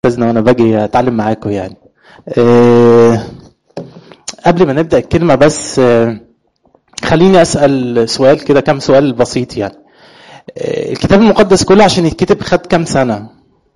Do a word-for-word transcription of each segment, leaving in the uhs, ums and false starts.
استاذنا وانا باجي اتعلم معاكم يعني. أه قبل ما نبدا الكلمه بس أه خليني اسال سؤال كده، كام سؤال بسيط يعني. أه الكتاب المقدس كله عشان يتكتب خد كام سنه؟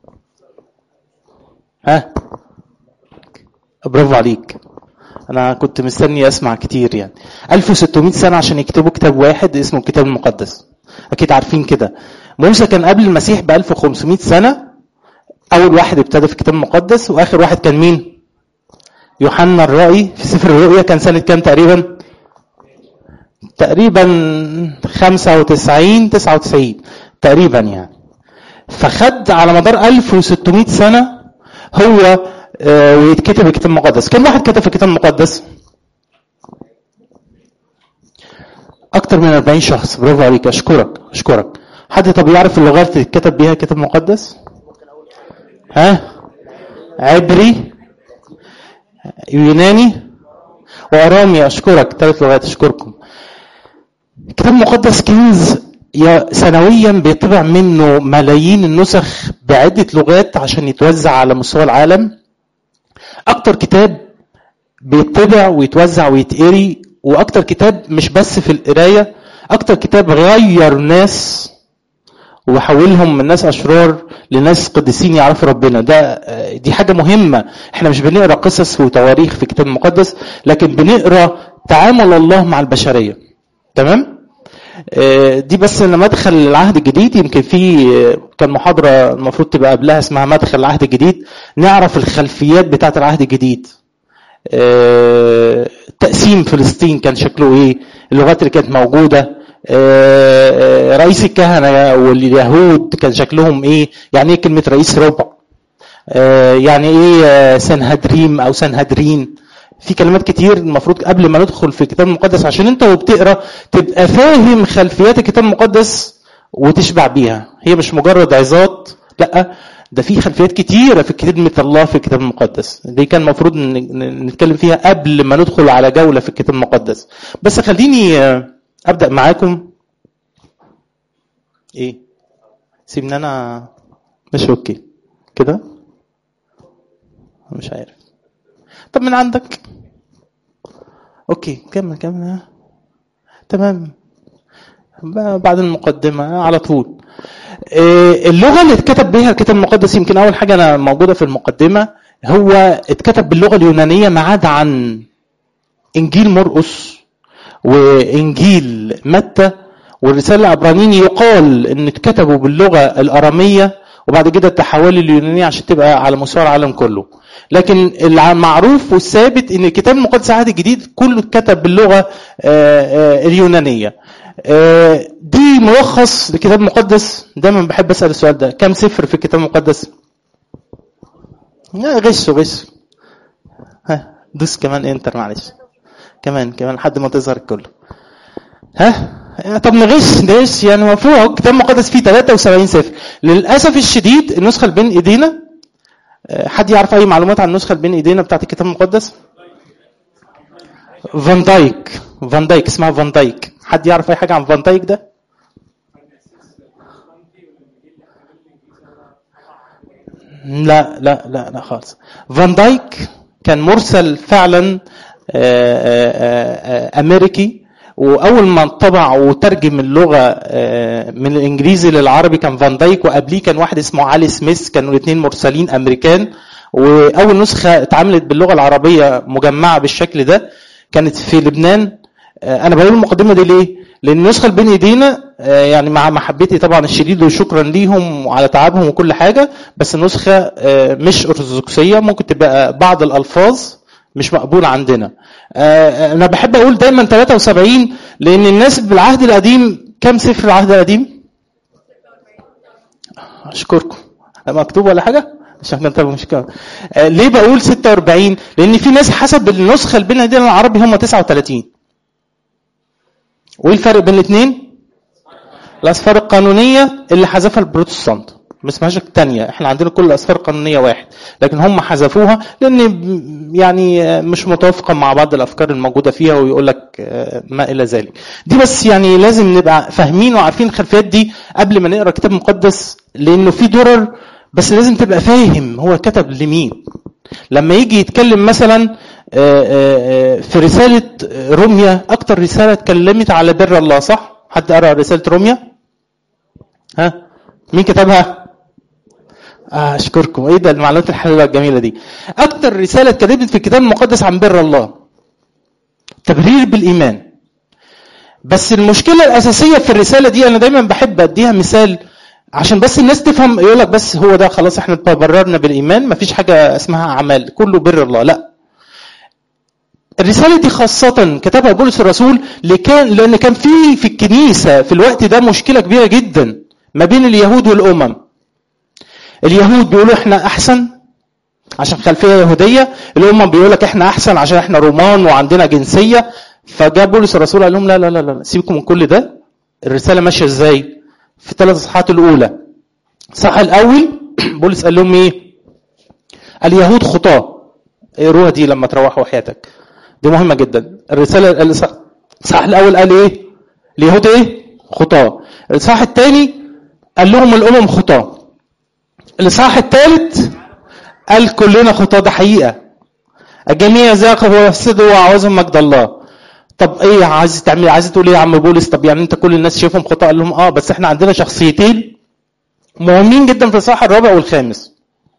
ها برافو عليك، انا كنت مستني اسمع كتير يعني. ألف وستمائة سنه عشان يكتبوا كتاب واحد اسمه الكتاب المقدس، اكيد عارفين كده. موسى كان قبل المسيح ب ألف وخمسمائة سنه، اول واحد ابتدى في الكتاب المقدس، واخر واحد كان مين؟ يوحنا الرائي في سفر الرؤيا. كان سنه كام تقريبا؟ تقريبا خمسة وتسعين تسعة وتسعين تقريبا يعني. فخد على مدار ألف وستمائة سنه هو آه ويتكتب الكتاب المقدس. كم واحد كتب في الكتاب المقدس؟ اكتر من أربعين شخص. برافو عليك، اشكرك اشكرك. حد طب يعرف اللغات اللي اتكتب بيها الكتاب المقدس؟ ها؟ عبري، يوناني، وارامي. اشكرك، ثلاث لغات. اشكركم. الكتاب المقدس كنز سنويا بيطبع منه ملايين النسخ بعدة لغات عشان يتوزع على مستوى العالم. اكتر كتاب بيطبع ويتوزع ويتقري، واكتر كتاب مش بس في القرايه، اكتر كتاب غير ناس وحولهم من ناس اشرار لناس قديسين يعرفوا ربنا. ده دي حاجه مهمه. احنا مش بنقرا قصص وتواريخ في الكتاب المقدس، لكن بنقرا تعامل الله مع البشريه. تمام؟ دي بس لما مدخل العهد الجديد. يمكن في كان محاضره المفروض تبقى قبلها اسمها مدخل العهد الجديد، نعرف الخلفيات بتاعه العهد الجديد. تقسيم فلسطين كان شكله ايه، اللغات اللي كانت موجوده، رئيس الكهنه واليهود كان شكلهم ايه، يعني ايه كلمه رئيس ربع، يعني ايه سنهدريم او سنهدرين. في كلمات كتير المفروض قبل ما ندخل في الكتاب المقدس عشان انت وبتقرا تبقى فاهم خلفيات الكتاب المقدس وتشبع بيها. هي مش مجرد عظات، لا، ده في خلفيات كتيرة في كلمة الله في الكتاب المقدس. دي كان المفروض نتكلم فيها قبل ما ندخل على جولة في الكتاب المقدس. بس خليني أبدأ معاكم. إيه؟ سيبني أنا مش أوكي كده؟ مش عارف. طب من عندك؟ أوكي كمل كمل. تمام. بعد المقدمة على طول. اللغة اللي اتكتب بها الكتاب المقدس، يمكن أول حاجة أنا موجودة في المقدمة، هو اتكتب باللغة اليونانية ما عدا عن إنجيل مرقس وإنجيل متى والرسالة العبرانيين. يقال إن اتكتبوا باللغة الأرامية وبعد كده تحولوا لليونانية عشان تبقى على مستوى العالم كله. لكن المعروف والثابت إن الكتاب المقدس العهد الجديد كله اتكتب باللغة اليونانية. دي ملخص للكتاب المقدس. دايما بحب اسال السؤال ده، كم سفر في الكتاب المقدس؟ لا غشوا غشوا. ها دوس كمان انتر معلش، كمان كمان لحد ما تظهر الكل. ها طب نغش نغش يعني. المفروض الكتاب المقدس فيه ثلاثة وسبعين سفر. للاسف الشديد النسخه اللي بين ايدينا، حد يعرف اي معلومات عن النسخه اللي بين ايدينا بتاعت الكتاب المقدس؟ فان دايك. فان دايك اسمها فان دايك. حد يعرف اي حاجه عن فان دايك ده؟ لا لا لا لا خالص. فان دايك كان مرسل فعلا امريكي، واول ما طبع وترجم اللغه من الانجليزي للعربي كان فان دايك، وقبليه كان واحد اسمه علي سميث. كانوا الاثنين مرسلين امريكان. واول نسخه اتعملت باللغه العربيه مجمعه بالشكل ده كانت في لبنان. انا بقول المقدمه دي ليه؟ لان النسخه اللي بين ايدينا يعني مع محبتي طبعا الشديد وشكرا ليهم وعلى تعبهم وكل حاجه، بس النسخه مش ارثوذكسيه، ممكن تبقى بعض الالفاظ مش مقبوله عندنا. انا بحب اقول دايما ثلاثة وسبعين لان الناس بالعهد القديم كم سفر العهد القديم؟ اشكركم. مكتوب ولا حاجه؟ عشان كده مش كده. ليه بقول ستة وأربعين؟ لان في ناس حسب النسخه اللي بين ايدينا العربي هم تسعة وثلاثين. وايه الفرق بين الاثنين؟ الاسفار القانونيه اللي حذفها البروتستانت، ما اسمهاش الثانيه. احنا عندنا كل الاسفار القانونيه واحد، لكن هم حذفوها لان يعني مش متوافقه مع بعض الافكار الموجوده فيها، ويقول لك ما الى ذلك. دي بس يعني لازم نبقى فاهمين وعارفين الخلفيات دي قبل ما نقرا كتاب مقدس، لانه في درر بس لازم تبقى فاهم هو كتب لمين. لما يجي يتكلم مثلا في رسالة روميا، اكتر رسالة اتكلمت على بر الله، صح؟ حد قرأ رسالة روميا؟ ها؟ مين كتبها؟ آه اشكركم. ايه ده المعلومات الحلوة الجميلة دي. اكتر رسالة اتكلمت في الكتاب المقدس عن بر الله، تبرير بالايمان. بس المشكلة الاساسية في الرسالة دي، انا دايما بحب اديها مثال عشان بس الناس تفهم. يقولك بس هو ده خلاص احنا تبررنا بالايمان، مفيش حاجة اسمها اعمال، كله بر الله. لا، الرسالة دي خاصة كتبها بولس الرسول لكان لان كان في في الكنيسة في الوقت ده مشكلة كبيرة جدا ما بين اليهود والامم. اليهود بيقولوا احنا احسن عشان خلفية يهودية، الامم بيقولك احنا احسن عشان احنا رومان وعندنا جنسية. فجاء بولس الرسول قال لهم لا لا لا لا سيبكم من كل ده. الرسالة ماشية ازاي؟ في ثلاث اصحاحات الاولى. الصح الاول بولس قال لهم ايه؟ اليهود خطاة. اقروها دي لما تروحوا حياتك، دي مهمة جدا. الرسالة الصح الاول قال ايه؟ اليهود ايه؟ خطاة. الصح الثاني قال لهم الامم خطاة. الصح الثالث قال كلنا خطاة. ده حقيقة، الجميع زاغوا وفسدوا وعوزهم مجد الله. طب ايه عايز تعمل؟ عايز تقول ايه يا عم بولس؟ طب يعني انت كل الناس شايفهم خطاة؟ قال لهم اه بس احنا عندنا شخصيتين مهمين جدا في الصح الرابع والخامس.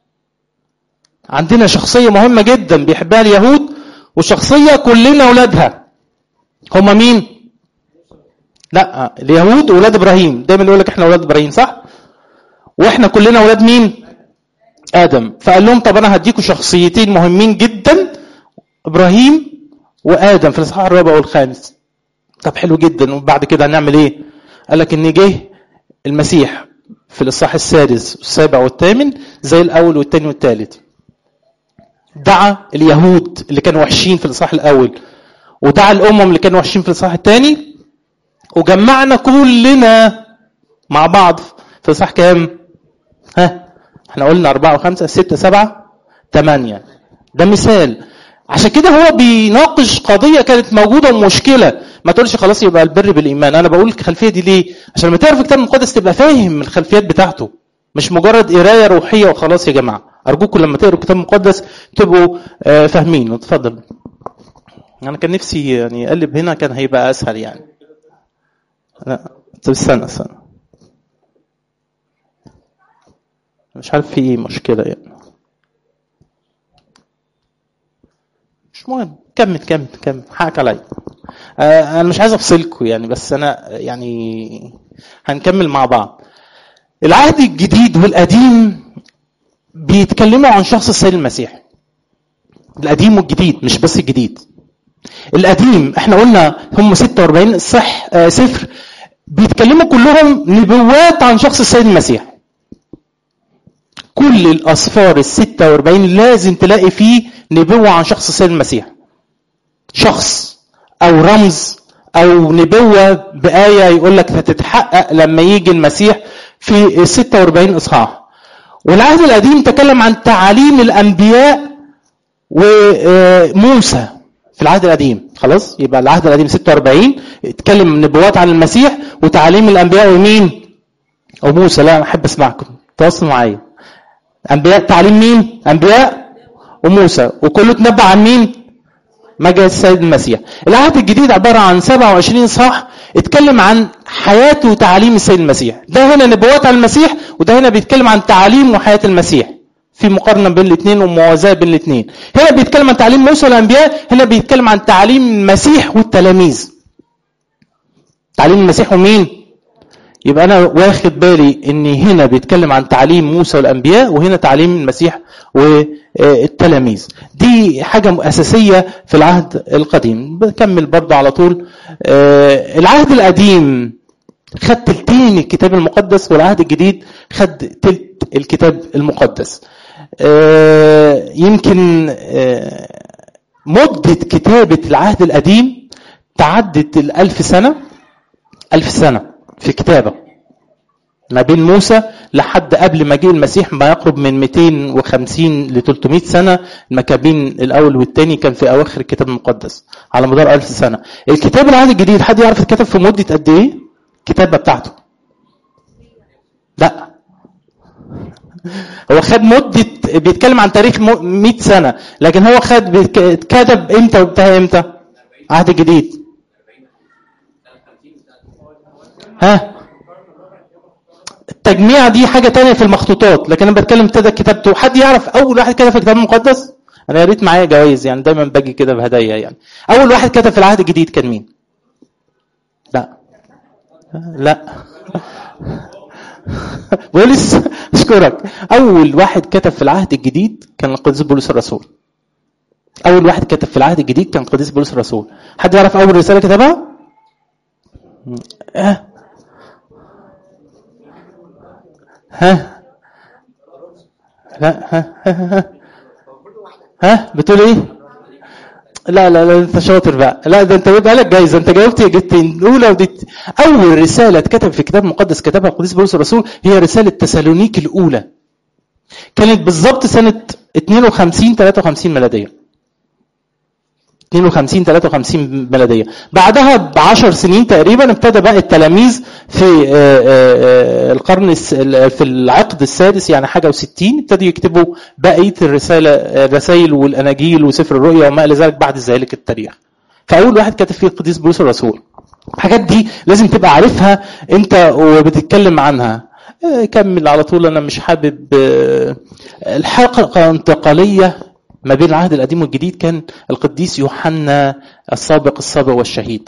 عندنا شخصية مهمة جدا بيحبها اليهود، وشخصية كلنا اولادها. هما مين؟ لا، اليهود اولاد ابراهيم، دايما يقول لك احنا اولاد ابراهيم، صح؟ واحنا كلنا اولاد مين؟ ادم. فقال لهم طب انا هديكم شخصيتين مهمين جدا، ابراهيم وادم في الاصحاح الرابع والخامس. طب حلو جدا، وبعد كده هنعمل ايه؟ قال لك ان جه المسيح في الاصحاح السادس والسابع والثامن زي الاول والثاني والثالث. دعا اليهود اللي كانوا وحشين في الاصحاح الاول، ودعا الامم اللي كانوا وحشين في الاصحاح الثاني، وجمعنا كلنا مع بعض في الاصحاح كام؟ ها احنا قلنا أربعة وخمسة ستة سبعة ثمانية. ده مثال. عشان كده هو بيناقش قضية كانت موجودة ومشكلة. ما تقولش خلاص يبقى البر بالإيمان. أنا بقول الخلفية دي ليه؟ عشان لما تعرف الكتاب المقدس تبقى فاهم الخلفيات بتاعته، مش مجرد قراية روحية وخلاص. يا جماعة أرجوكم لما تقروا الكتاب المقدس تبقوا آه فاهمين. اتفضل. أنا كان نفسي يعني أقلب هنا كان هيبقى أسهل يعني. لا طب استنى استنى مش عارف في ايه مشكلة يعني. مش مهم، كمل كمل كمل حقك عليا. آه انا مش عايز افصلكم يعني، بس انا يعني هنكمل مع بعض. العهد الجديد والقديم بيتكلموا عن شخص السيد المسيح. القديم والجديد، مش بس الجديد. القديم احنا قلنا هم ستة وأربعين صح آه سفر بيتكلموا كلهم نبوات عن شخص السيد المسيح. كل الأسفار الستة وأربعين لازم تلاقي فيه نبوة عن شخص السيد المسيح. شخص أو رمز أو نبوة بآية يقول لك هتتحقق لما يجي المسيح في الستة وأربعين إصحاح. والعهد القديم تكلم عن تعاليم الأنبياء وموسى في العهد القديم. خلاص يبقى العهد القديم ستة وأربعين اتكلم نبوات عن المسيح وتعاليم الأنبياء ومين؟ وموسى. لا أنا أحب أسمعكم، تواصلوا معايا. أنبياء تعليم مين؟ أنبياء وموسى، وكله تنبأ عن مين؟ مجيء السيد المسيح. العهد الجديد عبارة عن سبعة وعشرين صح اتكلم عن حياته وتعاليم السيد المسيح. ده هنا نبوات عن المسيح، وده هنا بيتكلم عن تعاليم وحياة المسيح، في مقارنة بين الاثنين وموازاة بين الاثنين. هنا بيتكلم عن تعليم موسى والأنبياء، هنا بيتكلم عن تعليم المسيح والتلاميذ. تعليم المسيح ومين؟ يبقى أنا واخد بالي إن هنا بيتكلم عن تعليم موسى والأنبياء، وهنا تعليم المسيح والتلاميذ. دي حاجة أساسية في العهد القديم. بكمل برضه على طول. العهد القديم خد تلتين الكتاب المقدس، والعهد الجديد خد تلت الكتاب المقدس. يمكن مدة كتابة العهد القديم تعدت الألف سنة. ألف سنة في كتابة ما بين موسى لحد قبل مجيء المسيح ما يقرب من مئتين وخمسين ل ثلاثمائة سنة. المكابين الأول والثاني كان في أواخر الكتاب المقدس على مدار ألف سنة. الكتاب العهد الجديد حد يعرف الكتاب في مدة قد إيه؟ الكتابة بتاعته؟ لا هو خد مدة، بيتكلم عن تاريخ مئة سنة، لكن هو خد كتب امتى وانتهى امتى؟ عهد جديد. ها التجميع دي حاجة تانية في المخطوطات، لكن انا بتكلم ابتدى كتابته. حد يعرف اول واحد كتب في الكتاب المقدس؟ انا يا ريت معايا جوائز، يعني دايما باجي كده بهدايا. يعني اول واحد كتب في العهد الجديد كان مين؟ لا لا بولس. اشكرك. اول واحد كتب في العهد الجديد كان القديس بولس الرسول. اول واحد كتب في العهد الجديد كان القديس بولس الرسول. حد يعرف اول رسالة كتبها؟ ها ها لا ها ها ها, ها؟ بتقول ايه؟ لا لا لا انت شاطر بقى. لا ده انت بقى لك جايزه، انت جاوبت جبتين الاولى ودي. اول رساله اتكتب في كتاب مقدس كتبها القديس بولس الرسول هي رساله تسالونيك الاولى، كانت بالظبط سنه اثنين وخمسين ثلاثة وخمسين ميلاديه. اثنين وخمسين ثلاثة وخمسين ميلاديه. بعدها بعشر سنين تقريبا ابتدى بقى التلاميذ في القرن في العقد السادس، يعني حاجه وستين، ابتدوا يكتبوا بقيه الرساله الرسائل والاناجيل وسفر الرؤيا وما الى ذلك بعد ذلك التاريخ. فاول واحد كتب فيه القديس بولس الرسول. الحاجات دي لازم تبقى عارفها انت وبتتكلم عنها. كمل على طول. انا مش حابب الحلقه انتقاليه ما بين العهد القديم والجديد. كان القديس يوحنا السابق السابق والشهيد.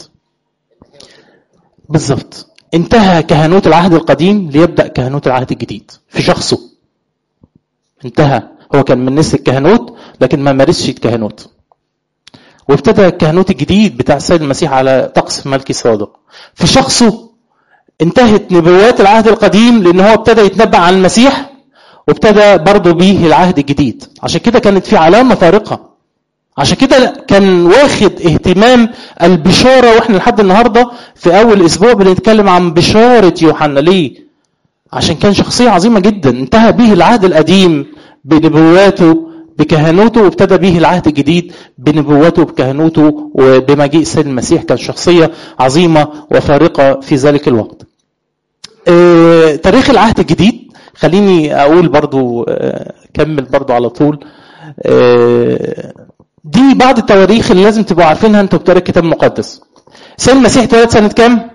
بالضبط انتهى كهنوت العهد القديم ليبدأ كهنوت العهد الجديد في شخصه. انتهى. هو كان من نسل الكهنوت لكن ما مارسش الكهنوت، وابتدى الكهنوت الجديد بتاع السيد المسيح على طقس ملكي صادق في شخصه. انتهت نبوات العهد القديم لان هو ابتدى يتنبأ عن المسيح، وابتدى برضه بيه العهد الجديد. عشان كده كانت في علامة فارقة. عشان كده كان واخد اهتمام البشارة، واحنا لحد النهاردة في اول اسبوع بنتكلم عن بشارة يوحنا. ليه؟ عشان كان شخصية عظيمة جدا. انتهى به العهد القديم بنبواته بكهنوته، وابتدى به العهد الجديد بنبواته بكهنوته وبمجيء السيد المسيح. كان شخصية عظيمة وفارقة في ذلك الوقت. اه تاريخ العهد الجديد خليني اقول برضو اه كمل برضو على طول. اه دي بعض التواريخ اللي لازم تبقوا عارفينها انتوا بتقروا الكتاب المقدس. السيد المسيح اتولد سنة كام؟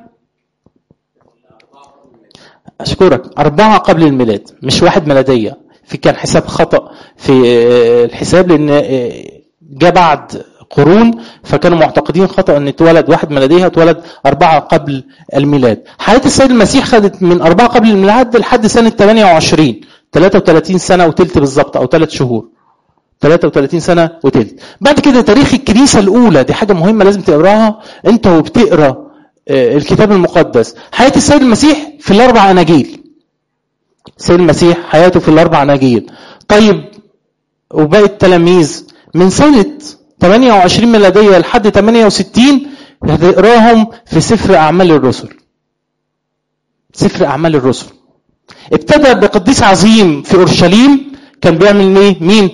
اشكرك. أربعة قبل الميلاد، مش واحد ميلادية. في كان حساب خطأ في الحساب لأن جاء بعد قرون، فكانوا معتقدين خطأ ان اتولد واحد ميلادية، اتولد أربعة قبل الميلاد. حياة السيد المسيح خدت من أربعة قبل الميلاد لحد سنة ثمانية وعشرين، ثلاثة وثلاثين سنة وتلت بالظبط، أو ثلاث شهور، ثلاثة وثلاثين سنة وتلت. بعد كده تاريخ الكنيسة الأولى، دي حاجة مهمة لازم تقراها أنت وبتقرا الكتاب المقدس. حياة السيد المسيح في الأربع أناجيل. السيد المسيح حياته في الأربع أناجيل. طيب وباقي التلاميذ من سنة ثمانية وعشرين ميلادية لحد ثمانية وستين هتقراهم في سفر أعمال الرسل. سفر أعمال الرسل ابتدى بقديس عظيم في أورشليم كان بيعمل ايه؟ مين؟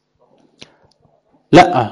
لا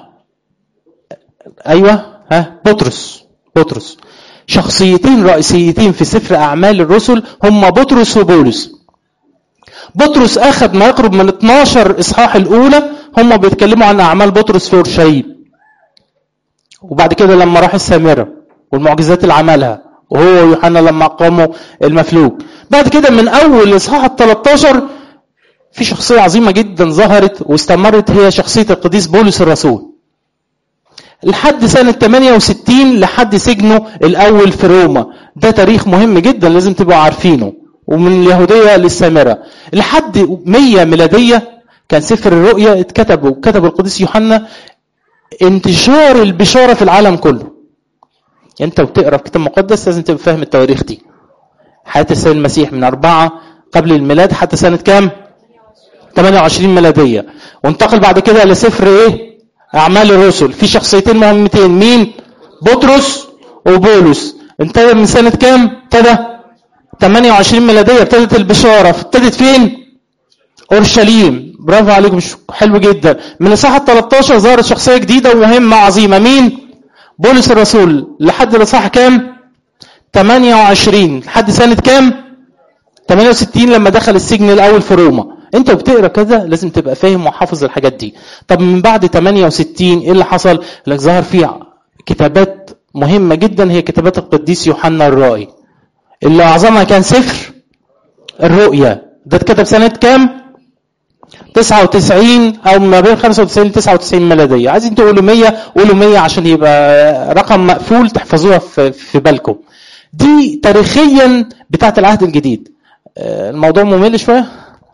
ايوه ها بطرس. بطرس. شخصيتين رئيسيتين في سفر أعمال الرسل هم بطرس وبولس. بطرس أخذ ما يقرب من اثناشر إصحاح الأولى هم بيتكلموا عن أعمال بطرس في أورشليم، وبعد كده لما راح السامرة والمعجزات اللي عملها، وهو ويوحنا لما قاموا المفلوج. بعد كده من أول إصحاح الثلاثة عشر في شخصية عظيمة جدا ظهرت واستمرت، هي شخصية القديس بولس الرسول لحد سنة ثمانية وستين، لحد سجنه الأول في روما. ده تاريخ مهم جدا لازم تبقوا عارفينه. ومن اليهودية للسامرة لحد مية ميلادية كان سفر الرؤيا اتكتب وكتب القديس يوحنا انتشار البشارة في العالم كله. انت بتقرأ في كتاب مقدس لازم تبقى فاهم التواريخ دي. حياة السيد المسيح من أربعة قبل الميلاد حتى سنة كام؟ ثمانية وعشرين ميلادية. وانتقل بعد كده لسفر ايه؟ أعمال الرسل. في شخصيتين مهمتين، مين؟ بطرس وبولس. انتهى من سنة كام؟ ابتدى ثمانية وعشرين ميلادية. ابتدت البشارة. ابتدت فين؟ أورشليم. برافو عليكم، حلو جدا. من الإصحاح الثلاثة عشر ظهرت شخصية جديدة ومهمة عظيمة، مين؟ بولس الرسول. لحد الإصحاح كام؟ ثمانية وعشرين. لحد سنة كام؟ ثمانية وستين لما دخل السجن الأول في روما. انت بتقرا كده لازم تبقى فاهم وحافظ الحاجات دي. طب من بعد ثمانية وستين ايه اللي حصل؟ لك ظهر فيه كتابات مهمه جدا، هي كتابات القديس يوحنا الرائي اللي اعظمها كان سفر الرؤيا. ده اتكتب سنه كام؟ تسعة وتسعين او ما بين خمسة وتسعين ل تسعة وتسعين ميلاديه. عايزين تقولوا مية قولوا مية عشان يبقى رقم مقفول تحفظوها في في بالكم. دي تاريخيا بتاعه العهد الجديد. الموضوع ممل شويه؟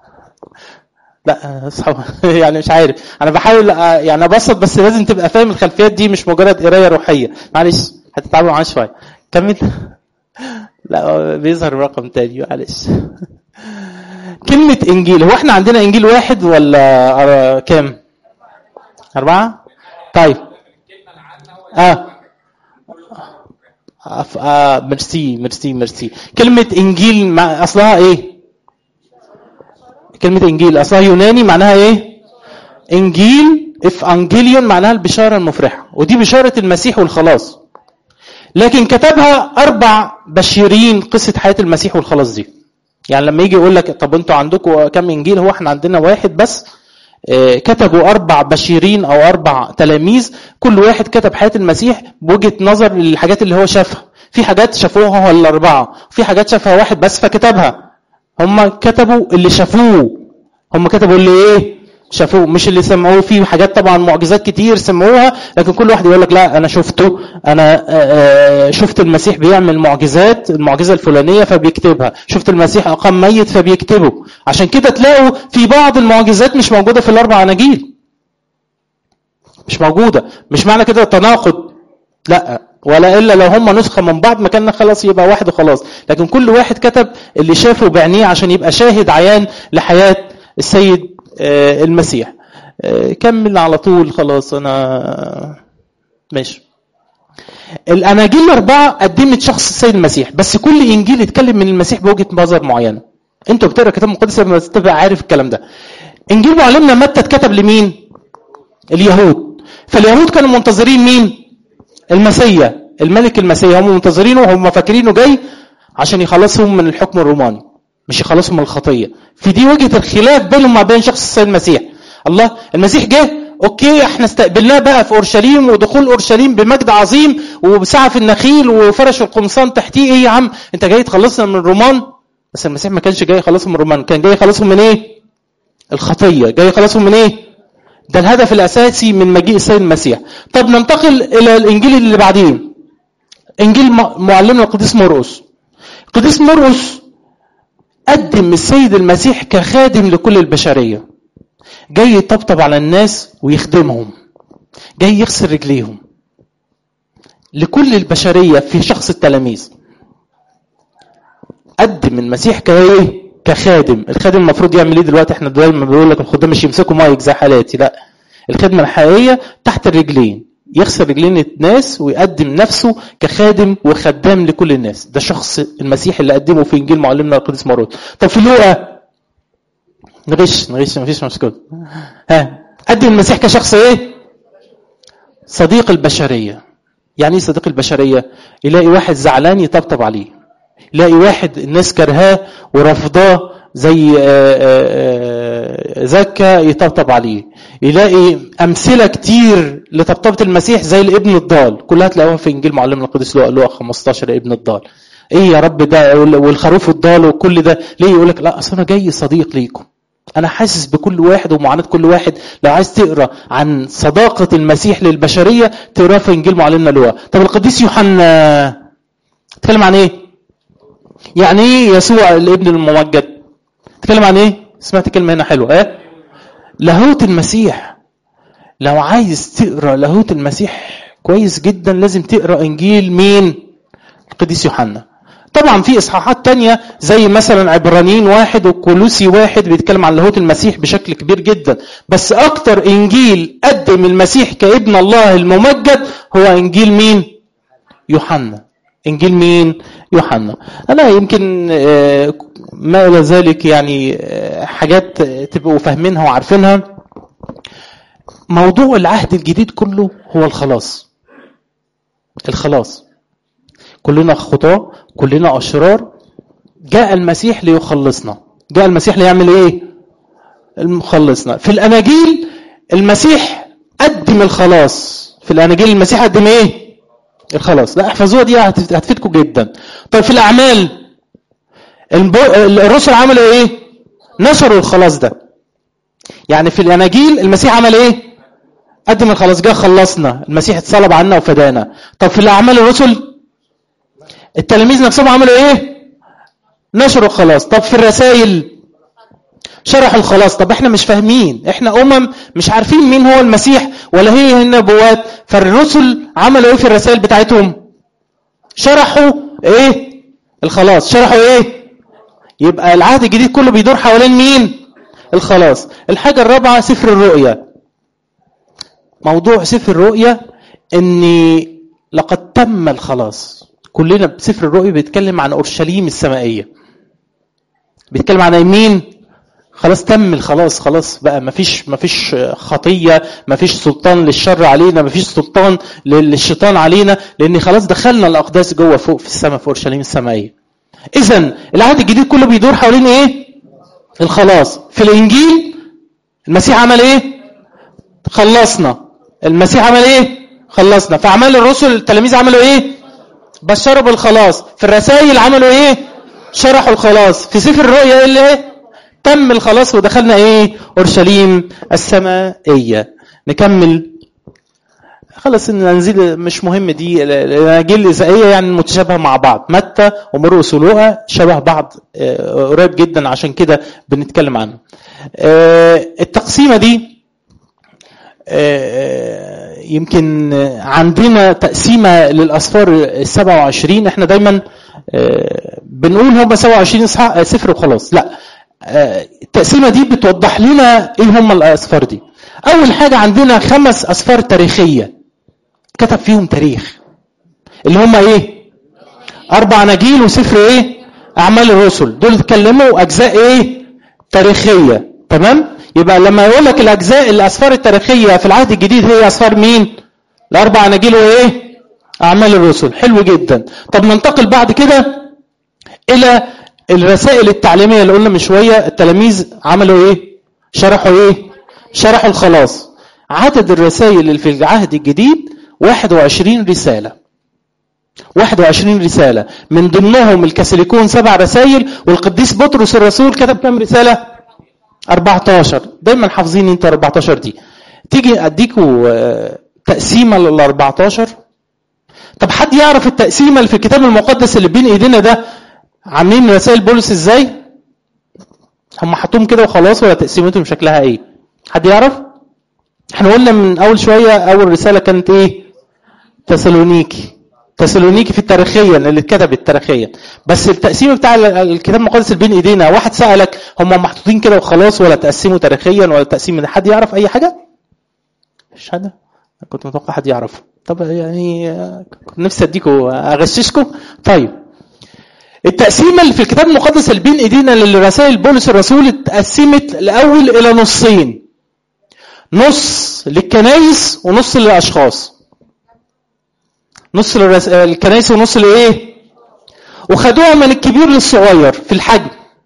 لا صعب يعني مش عارف، انا بحاول يعني ابسط، بس لازم تبقى فاهم الخلفيات دي مش مجرد قرايه روحيه. معلش هتتعبوا معايا شويه. كمل. لا بيظهر رقم تاني معلش. كلمه انجيل، هو احنا عندنا انجيل واحد ولا كام؟ اربعه. طيب اه اه ميرسي ميرسي ميرسي. كلمه انجيل مع اصلها ايه؟ كلمة إنجيل أصلها يوناني معناها إيه؟ إنجيل إفانجيليون معناها البشارة المفرحة، ودي بشارة المسيح والخلاص. لكن كتبها أربع بشيرين قصة حياة المسيح والخلاص دي. يعني لما يجي يقول لك طب أنتوا عندكم كم إنجيل؟ هو إحنا عندنا واحد بس. آه كتبوا أربع بشيرين أو أربع تلاميذ، كل واحد كتب حياة المسيح بوجهة نظر للحاجات اللي هو شافها. في حاجات شافوها ولا أربعة، في حاجات شافها واحد بس فكتبها. هم كتبوا اللي شافوه، هم كتبوا اللي ايه شافوه مش اللي سمعوه. فيه حاجات طبعا معجزات كتير سمعوها، لكن كل واحد يقول لك لا انا شفته، انا شفت المسيح بيعمل معجزات، المعجزه الفلانيه فبيكتبها، شفت المسيح اقام ميت فبيكتبه. عشان كده تلاقوا في بعض المعجزات مش موجوده في الاربع اناجيل، مش موجوده. مش معنى كده تناقض، لا، ولا إلا لو هم نسخة من بعض مكاننا خلاص يبقى واحد وخلاص. لكن كل واحد كتب اللي شافه بعينيه عشان يبقى شاهد عيان لحياة السيد المسيح. كمل على طول خلاص أنا ماشي. الأناجيل الأربعة قدمت شخص السيد المسيح، بس كل إنجيل يتكلم من المسيح بوجهة نظر معينة. أنتوا بتقرأ كتاب مقدس لما تبقى عارف الكلام ده. إنجيل معلمنا متى اتكتب لمين؟ اليهود. فاليهود كانوا منتظرين مين؟ المسيح، الملك المسيح. هم منتظرينه وهم فاكرينه جاي عشان يخلصهم من الحكم الروماني، مش يخلصهم من الخطيه. في دي وجهه الخلاف بينهم وما بين شخص السيد المسيح. الله المسيح جه، اوكي احنا استقبلناه بقى في اورشليم، ودخول اورشليم بمجد عظيم وبسعف النخيل وفرش القمصان تحتيه. ايه يا عم انت جاي تخلصنا من الرومان؟ بس المسيح ما كانش جاي يخلصهم من الرومان، كان جاي يخلصهم من ايه؟ الخطيه. جاي يخلصهم من ايه؟ ده الهدف الأساسي من مجيء السيد المسيح. طب ننتقل إلى الإنجيل اللي بعديه، إنجيل معلمنا القديس مرقس. القديس مرقس قدم السيد المسيح كخادم لكل البشرية، جاي يطبطب على الناس ويخدمهم، جاي يغسل رجليهم لكل البشرية في شخص التلاميذ. قدم المسيح كايه؟ كخادم. الخادم المفروض يعمل ايه دلوقتي؟ احنا دايما بنقول لك الخدام مش يمسكوا مايك زي حالاتي، لا، الخدمه الحقيقيه تحت الرجلين، يغسل رجلين الناس ويقدم نفسه كخادم وخدام لكل الناس. ده شخص المسيح اللي قدمه في انجيل معلمنا القديس مرقس. طب في لوقا نغش نغش مفيش مشكله. ها قدم المسيح كشخص ايه؟ صديق البشريه. يعني ايه صديق البشريه؟ يلاقي واحد زعلان يطبطب عليه، يلاقي واحد الناس كرهاه ورفضاه زي زكا يطبطب عليه، يلاقي امثله كتير لطبطبه المسيح زي الابن الضال، كلها تلاقوها في انجيل معلمنا القديس لوقا لوقا خمستاشر. ابن الضال ايه يا رب ده؟ والخروف الضال وكل ده ليه؟ يقول لك لا اصل انا جاي صديق ليكم، انا حاسس بكل واحد ومعاناه كل واحد. لو عايز تقرا عن صداقه المسيح للبشريه تقرا في انجيل معلمنا لوقا. طب القديس يوحنا اتكلم عن ايه؟ يعني ايه يسوع الابن الممجد؟ اتكلم عن ايه؟ سمعت كلمه هنا حلوه، ايه؟ لاهوت المسيح. لو عايز تقرا لاهوت المسيح كويس جدا لازم تقرا انجيل مين؟ القديس يوحنا. طبعا في اصحاحات تانية زي مثلا عبرانيين واحد وكولوسي واحد بيتكلم عن لاهوت المسيح بشكل كبير جدا، بس اكتر انجيل قدم المسيح كابن الله الممجد هو انجيل مين؟ يوحنا. انجيل مين؟ يوحنا. انا يمكن ما الى ذلك يعني حاجات تبقوا فاهمينها وعارفينها. موضوع العهد الجديد كله هو الخلاص. الخلاص كلنا خطاة، كلنا اشرار، جاء المسيح ليخلصنا. جاء المسيح ليعمل ايه؟ المخلصنا. في الاناجيل المسيح قدم الخلاص، في الاناجيل المسيح قدم ايه؟ الخلاص. لا احفظوها دي هتفيدكم جدا. طيب في الاعمال الرسل عملوا ايه؟ نشروا الخلاص ده. يعني في الاناجيل المسيح عمل ايه؟ قدم الخلاص، جه خلصنا، المسيح اتصلب عنا وفدانا. طب في الاعمال الرسل التلاميذ نفسهم عملوا ايه؟ نشروا الخلاص. طب في الرسائل شرحوا الخلاص. طب احنا مش فاهمين، احنا امم مش عارفين مين هو المسيح ولا هي النبوات، فالرسل عملوا ايه في الرسائل بتاعتهم؟ شرحوا ايه؟ الخلاص. شرحوا ايه؟ يبقى العهد الجديد كله بيدور حوالين مين؟ الخلاص. الحاجة الرابعة سفر الرؤيا. موضوع سفر الرؤيا ان لقد تم الخلاص. كلنا بسفر الرؤيا بيتكلم عن اورشليم السمائية، بيتكلم عن مين؟ خلاص تم الخلاص، خلاص بقى مفيش مفيش خطية، مفيش سلطان للشر علينا، مفيش سلطان للشيطان علينا، لان خلاص دخلنا الاقداس جوه فوق في السماء في اورشليم السمائية. اذا العهد الجديد كله بيدور حوالين ايه؟ الخلاص. في الانجيل المسيح عمل ايه؟ خلصنا. المسيح عمل ايه؟ خلصنا. في اعمال الرسل التلاميذ عملوا ايه؟ بشروا بالخلاص. في الرسائل عملوا ايه؟ شرحوا الخلاص. في سفر الرؤيا اللي ايه؟ تم الخلاص ودخلنا ايه؟ اورشليم السمائيه. نكمل خلاص الانجيل مش مهم، دي الاناجيل الاسائيه يعني متشابهه مع بعض، متى ومرقس ولوقا شبه بعض قريب جدا، عشان كده بنتكلم عنه. التقسيمه دي يمكن عندنا تقسيمه للاسفار السبعة وعشرين. احنا دايما بنقول هم سبعة وعشرين سفر وخلاص، لا، التقسيمه دي بتوضح لنا ايه هم الاسفار دي. اول حاجه عندنا خمس اسفار تاريخيه كتب فيهم تاريخ، اللي هم ايه؟ اربع اناجيل وسفر ايه؟ اعمال الرسل. دول اتكلموا اجزاء ايه؟ تاريخيه. تمام؟ يبقى لما يقول لك الاجزاء الاسفار التاريخيه في العهد الجديد هي اسفار مين؟ الاربع اناجيل وايه؟ اعمال الرسل. حلو جدا. طب ننتقل بعد كده الى الرسائل التعليميه اللي قلنا من شويه. التلاميذ عملوا ايه؟ شرحوا ايه؟ شرحوا الخلاص. عدد الرسائل اللي في العهد الجديد واحد وعشرين رساله. واحد وعشرين رساله، من ضمنهم الكاثوليكون سبع رسائل، والقديس بطرس الرسول كتب كام رساله؟ أربعة عشر. دايما حافظين انتوا أربعة عشر دي. تيجي اديكوا تقسيمه لل أربعة عشر. طب حد يعرف التقسيمه اللي في الكتاب المقدس اللي بين ايدينا ده عاملين رسائل بولس ازاي؟ هم حطوهم كده وخلاص ولا تقسيمتهم شكلها ايه؟ حد يعرف؟ احنا قلنا من اول شويه اول رساله كانت ايه؟ تسالونيكي. تسالونيكي في التاريخيا اللي اتكتبت تاريخيا. بس التقسيم بتاع الكتاب المقدس اللي بين ايدينا، واحد سالك هم محطوطين كده وخلاص ولا تقسموا تاريخيا ولا تقسيم؟ حد يعرف اي حاجه؟ مش حد؟ كنت متوقع حد يعرف. طب يعني كنت نفسي اديكوا اغششكم. طيب التقسيمه اللي في الكتاب المقدس اللي بين ايدينا للرسائل بولس الرسول اتقسمت الاول الى نصين، نص للكنائس ونص للاشخاص. نص للكنائس ونص لايه؟ وخدوها من الكبير للصغير في الحجم.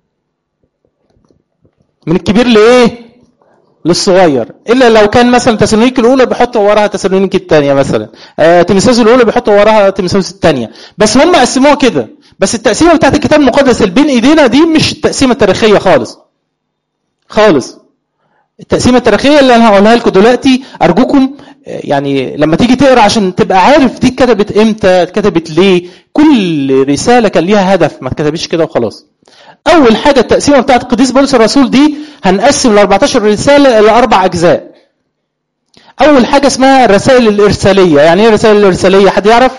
من الكبير لايه؟ للصغير. الا لو كان مثلا تسالونيكي الاولى بيحطوا وراها تسالونيكي الثانيه، مثلا آه تيموثاوس الاولى بيحطوا وراها تيموثاوس الثانيه، بس هم قسموها كده. بس التقسيمه بتاعت الكتاب المقدس اللي بين ايدينا دي مش التقسيمه التاريخيه خالص خالص. التقسيمه التاريخيه اللي انا هقولها لكم دلوقتي ارجوكم يعني لما تيجي تقرا عشان تبقى عارف دي اتكتبت امتى، اتكتبت ليه. كل رساله كان ليها هدف، ما اتكتبش كده وخلاص. اول حاجه التقسيمه بتاعت القديس بولس الرسول دي هنقسم ال أربعة عشر رساله الى اربع اجزاء. اول حاجه اسمها الرسائل الارساليه. يعني ايه الرسائل الارساليه؟ حد يعرف؟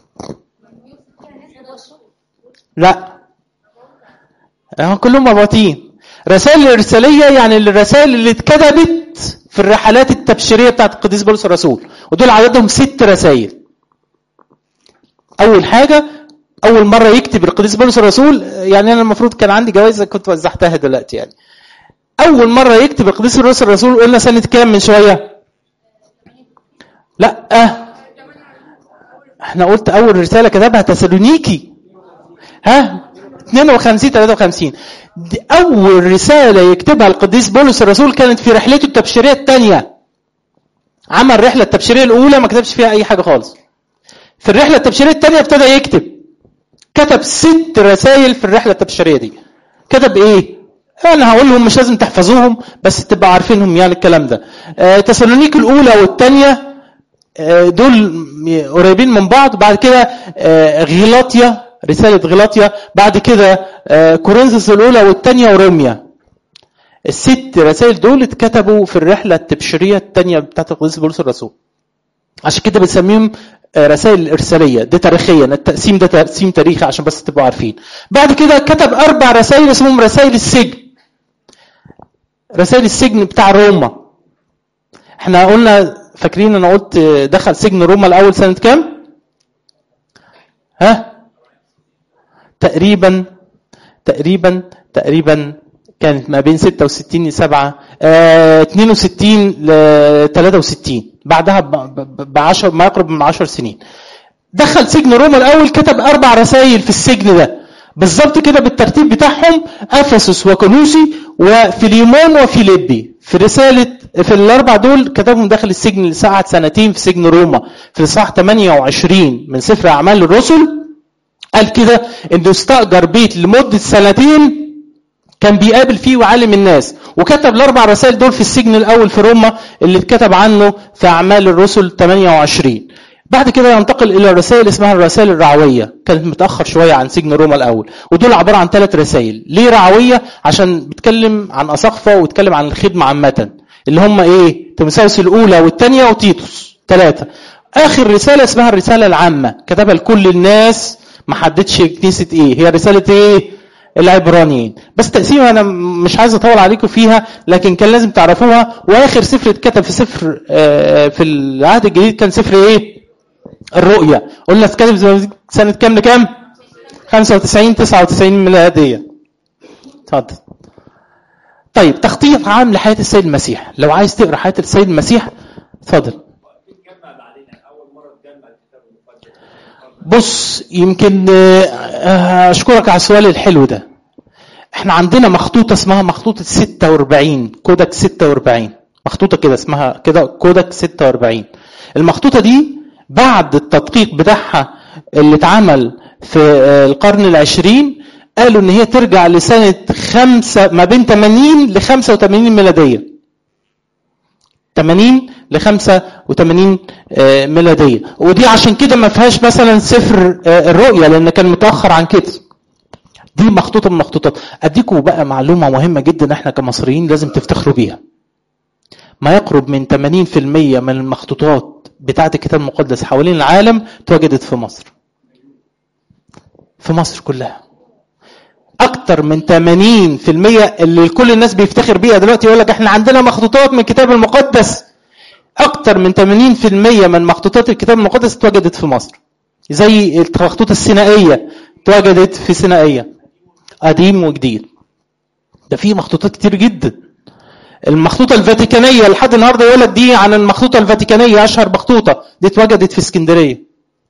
لا هم كلهم مبعوثين. رسائل الارساليه يعني الرسائل اللي اتكتبت في الرحلات التبشيريه بتاعت القديس بولس الرسول، ودول عددهم ست رسائل. اول حاجه اول مره يكتب القديس بولس الرسول، يعني انا المفروض كان عندي جوائز كنت وزعتها دلوقتي. يعني اول مره يكتب القديس بولس الرسول قلنا سنه كام من شويه؟ لا احنا قلت اول رساله كتبها تسالونيكي. ها اثنين وخمسين ثلاثة وخمسين. دي اول رساله يكتبها القديس بولس الرسول كانت في رحلته التبشيريه الثانيه. عمل الرحله التبشيريه الاولى ما كتبش فيها اي حاجه خالص. في الرحله التبشيريه الثانيه ابتدى يكتب. كتب ست رسائل في الرحله التبشيريه دي. كتب ايه؟ انا هقولهم مش لازم تحفظوهم بس تبقى عارفينهم يعني الكلام ده. آه تسالونيك الاولى والثانيه آه دول قريبين من بعض. بعد كده آه غلاطيا، رساله غلاطيا. بعد كده آه كورنثوس الاولى والثانيه وروميا. الست رسائل دول اتكتبوا في الرحله التبشيريه الثانيه بتاعت القديس بولس الرسول. عشان كده بنسميهم رسائل الارساليه. ده تاريخيا، التقسيم ده تقسيم تاريخي عشان بس تبقوا عارفين. بعد كده كتب اربع رسائل اسمهم رسائل السجن. رسائل السجن بتاع روما. احنا قلنا فاكرين انا قلت دخل سجن روما الاول سنه كام؟ ها؟ تقريبا تقريبا تقريبا كانت ما بين ستة وستين ل سبعة اه اثنين وستين ل ثلاثة وستين. بعدها بعشر ما يقرب من عشر سنين. دخل سجن روما الاول، كتب اربع رسائل في السجن ده بالظبط كده بالترتيب بتاعهم: افسس وكولوسي وفيليمون وفيليبي. في رساله في الاربع دول كتبهم داخل السجن اللي قعد سنتين في سجن روما. في الاصحاح ثمانية وعشرين من سفر اعمال الرسل قال كده انه استاجر بيت لمده سنتين كان بيقابل فيه وعالم الناس. وكتب الاربع رسائل دول في السجن الاول في روما اللي اتكتب عنه في اعمال الرسل ثمانية وعشرين. بعد كده ينتقل الى رسائل اسمها الرسائل الرعويه، كانت متاخر شويه عن سجن روما الاول. ودول عباره عن ثلاث رسائل. ليه رعويه؟ عشان بيتكلم عن اساقفه ويتكلم عن الخدمه عامه، اللي هم ايه؟ تيموثاوس الاولى والثانيه وتيتوس. ثلاثه. اخر رساله اسمها الرساله العامه، كتبها لكل الناس، ما حددش كنيسه ايه. هي رساله ايه؟ العبرانيين. بس تقسيمها انا مش عايز اطول عليكم فيها، لكن كان لازم تعرفوها. واخر سفر اتكتب في سفر في العهد الجديد كان سفر ايه؟ الرؤيا. قلنا اتكتب سنه كام لكام؟ خمسة وتسعين تسعة وتسعين ميلاديه. اتفضل. طيب تخطيط عام لحياه السيد المسيح. لو عايز تقرا حياه السيد المسيح اتفضل. بص، يمكن اشكرك على السؤال الحلو ده. احنا عندنا مخطوطه اسمها مخطوطه ستة وأربعين، كودك ستة وأربعين. مخطوطه كده اسمها كده كودك ستة وأربعين. المخطوطه دي بعد التدقيق بتاعها اللي اتعمل في القرن العشرين قالوا ان هي ترجع لسنه خمسة ما بين ثمانين ل خمسة وثمانين ميلاديه. ثمانين ل خمسة وثمانين ميلاديه. ودي عشان كده ما فيهاش مثلا سفر الرؤيا لان كان متاخر عن كده. دي مخطوطه من المخطوطات. اديكم بقى معلومه مهمه جدا احنا كمصريين لازم تفتخروا بيها. ما يقرب من ثمانين بالمئة من المخطوطات بتاعه الكتاب المقدس حوالين العالم تواجدت في مصر. في مصر كلها. اكتر من ثمانين بالمئة اللي كل الناس بيفتخر بيها دلوقتي يقول لك احنا عندنا مخطوطات من الكتاب المقدس. اكتر من ثمانين بالمئة من مخطوطات الكتاب المقدس تواجدت في مصر. زي المخطوطه السينائيه تواجدت في سينائيه، قديم وجديد. ده في مخطوطات كتير جدا. المخطوطه الفاتيكانيه لحد النهارده يقول لك دي عن المخطوطه الفاتيكانيه، اشهر مخطوطه دي اتوجدت في اسكندريه.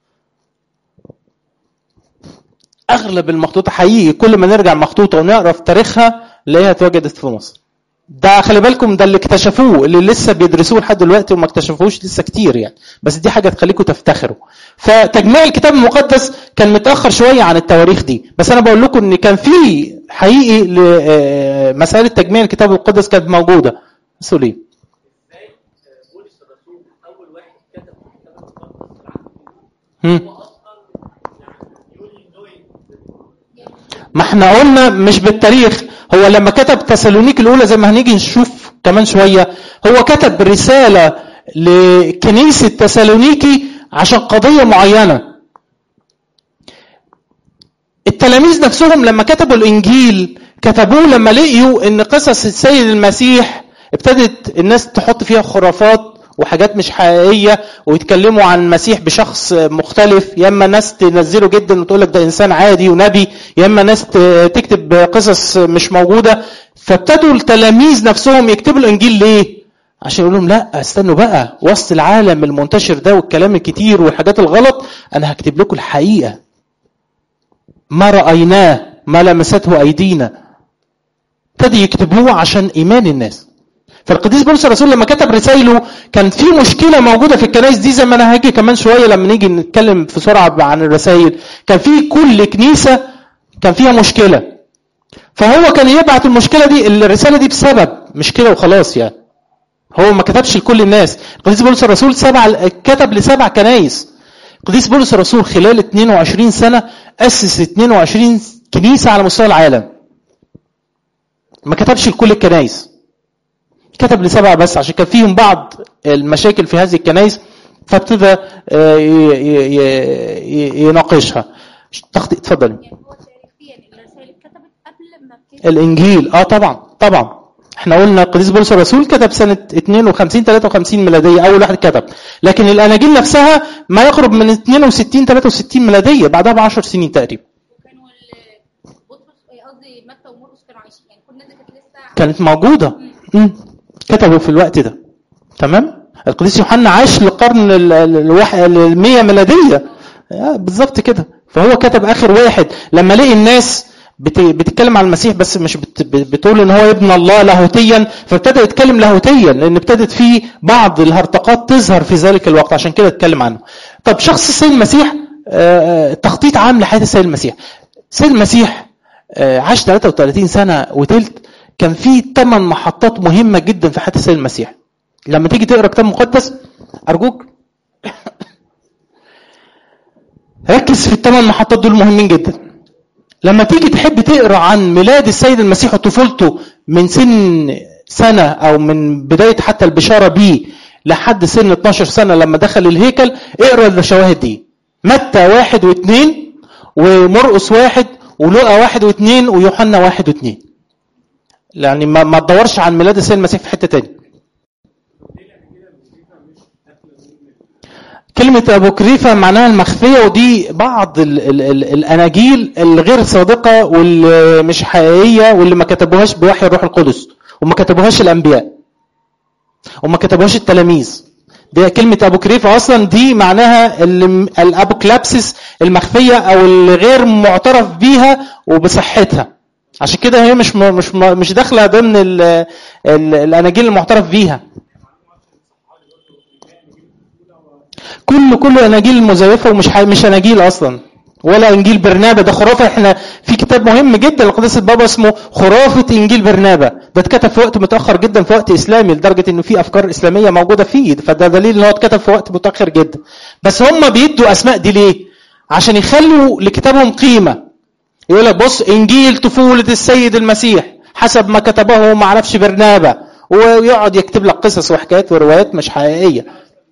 اغلب المخطوطه حقيقي كل ما نرجع مخطوطه ونقرا في تاريخها نلاقيها اتوجدت في مصر. ده خلي بالكم ده اللي اكتشفوه، اللي لسه بيدرسوه لحد دلوقتي وما اكتشفوش لسه كتير يعني، بس دي حاجه تخليكم تفتخروا. فتجميع الكتاب المقدس كان متاخر شويه عن التواريخ دي، بس انا بقول لكم ان كان في حقيقي مساله تجميع الكتاب المقدس كانت موجوده. سوري. ازاي بولس الرسول اول واحد كتب الكتاب المقدس؟ ما احنا قلنا مش بالتاريخ. هو لما كتب تسالونيك الاولى زي ما هنيجي نشوف كمان شويه، هو كتب رساله لكنيسه تسالونيكي عشان قضيه معينه. التلاميذ نفسهم لما كتبوا الانجيل كتبوه لما لقيوا ان قصص السيد المسيح ابتدت الناس تحط فيها خرافات وحاجات مش حقيقيه ويتكلموا عن المسيح بشخص مختلف. يا اما ناس تنزله جدا وتقول لك ده انسان عادي ونبي، يا اما ناس تكتب قصص مش موجوده. فابتدوا التلاميذ نفسهم يكتبوا الانجيل ليه؟ عشان يقول لهم لا استنوا بقى، وسط العالم المنتشر ده والكلام الكتير والحاجات الغلط انا هكتب لكم الحقيقه، ما رايناه ما لمسته أيدينا. ابتدوا يكتبوه عشان إيمان الناس. فالقديس بولس الرسول لما كتب رسائله كان في مشكلة موجودة في الكنائس دي، زي ما أنا هاجي كمان شوية لما نيجي نتكلم في سرعة عن الرسائل. كان في كل كنيسة كان فيها مشكلة، فهو كان يبعت المشكلة دي الرسالة دي بسبب مش كده وخلاص يعني. هو ما كتبش لكل الناس. القديس بولس الرسول سبع كتب لسبع كنائس. القديس بولس الرسول خلال اثنين وعشرين سنة أسس اثنين وعشرين كنيسة على مستوى العالم. ما كتبش لكل الكنائس، كتب لسبعة بس عشان كان فيهم بعض المشاكل في هذه الكنائس، فابتدى يناقشها. اتفضلي. الانجيل اه طبعا طبعا احنا قلنا القديس بولس الرسول كتب سنه اثنين وخمسين ثلاثة وخمسين ميلاديه اول واحد كتب، لكن الاناجيل نفسها ما يقرب من اثنين وستين ثلاثة وستين ميلاديه، بعدها ب عشر سنين تقريبا. وكانوا بطرس قصدي متى ومرقس كانوا عايشين، يعني كل الناس كانت لسه كانت موجوده. امم كتبوا في الوقت ده. تمام. القديس يوحنا عاش للقرن ال مية ميلاديه بالظبط كده، فهو كتب اخر واحد لما لقي الناس بتتكلم عن المسيح بس مش بتقول ان هو ابن الله لاهوتيا، فابتدى يتكلم لاهوتيا لان ابتدت فيه بعض الهرطقات تظهر في ذلك الوقت، عشان كده اتكلم عنه. طب شخص السيد المسيح، تخطيط عام لحياة السيد المسيح. السيد المسيح عاش ثلاثة وثلاثين سنة وتلت، كان فيه ثمان محطات مهمة جدا في حياة السيد المسيح. لما تيجي تقرأ كتاب مقدس أرجوك ركز في الثمان محطات دول، مهمين جدا. لما تيجي تحب تقرأ عن ميلاد السيد المسيح وطفولته من سن سنة أو من بداية حتى البشارة بيه لحد سن اتناشر سنة لما دخل الهيكل، اقرأ الشواهد دي. متى واحد واثنين ومرقس واحد ولوقا واحد واثنين ويوحنا واحد واثنين. يعني ما تدورش عن ميلاد السيد المسيح في حتة تاني. كلمة أبوكريفة معناها المخفية، ودي بعض ال ال ال الأناجيل الغير صادقة واللي مش حقيقية واللي ما كتبوهاش بوحي الروح القدس، وما كتبوهاش الأنبياء، وما كتبوهاش التلاميذ. دي كلمة أبوكريفة أصلا دي معناها الأبوكلابسس المخفية أو الغير معترف بيها وبصحتها. عشان كده هي مش مش مش داخلة ضمن ال ال الأناجيل المعترف بيها. كل كل اناجيل مزيفه ومش مش اناجيل اصلا، ولا انجيل برنابا ده خرافه. احنا في كتاب مهم جدا لقداسه البابا اسمه خرافه انجيل برنابا، ده اتكتب في وقت متاخر جدا، في وقت اسلامي، لدرجه انه في افكار اسلاميه موجوده فيه، فده دليل ان هو اتكتب في وقت متاخر جدا. بس هم بيدوا اسماء دي ليه؟ عشان يخلوا لكتابهم قيمه. يقول لك بص انجيل طفوله السيد المسيح حسب ما كتبه ما اعرفش برنابا، ويقعد يكتب لك قصص وحكايات وروايات مش حقيقيه.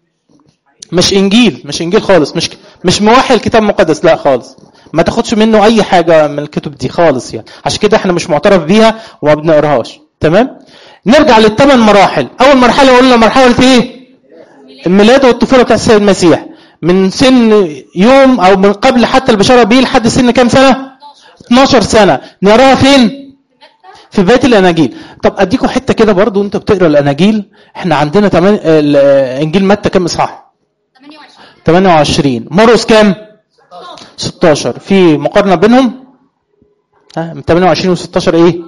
مش انجيل، مش انجيل خالص، مش مش موحي الكتاب المقدس، لا خالص. ما تاخدش منه اي حاجه من الكتب دي خالص يعني. عشان كده احنا مش معترف بيها وما بنقراهاش. تمام. نرجع للثمان مراحل. اول مرحله قلنا مرحله ايه؟ الميلاد والطفوله بتاع السيد المسيح، من سن يوم او من قبل حتى البشاره بيه لحد سن كام سنه؟ اتناشر سنه. نقراها فين؟ في بيت الاناجيل. طب اديكم حته كده برضو انت بتقرا الاناجيل. احنا عندنا تمن... انجيل متى كام اصحاح؟ ثمانية وعشرين. مرقس كام؟ ستاشر. في مقارنه بينهم؟ ها من ثمانية وعشرين و ستاشر ايه؟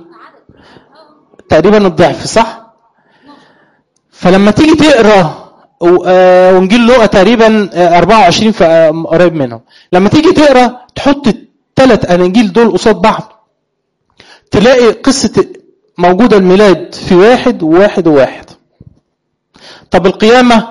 تقريبا الضعف، صح؟ فلما تيجي تقرا وانجيل لوقا تقريبا أربعة وعشرين قريب منهم، لما تيجي تقرا تحط الثلاث اناجيل دول قصاد بعض تلاقي قصه موجوده الميلاد في واحد وواحد وواحد. طب القيامه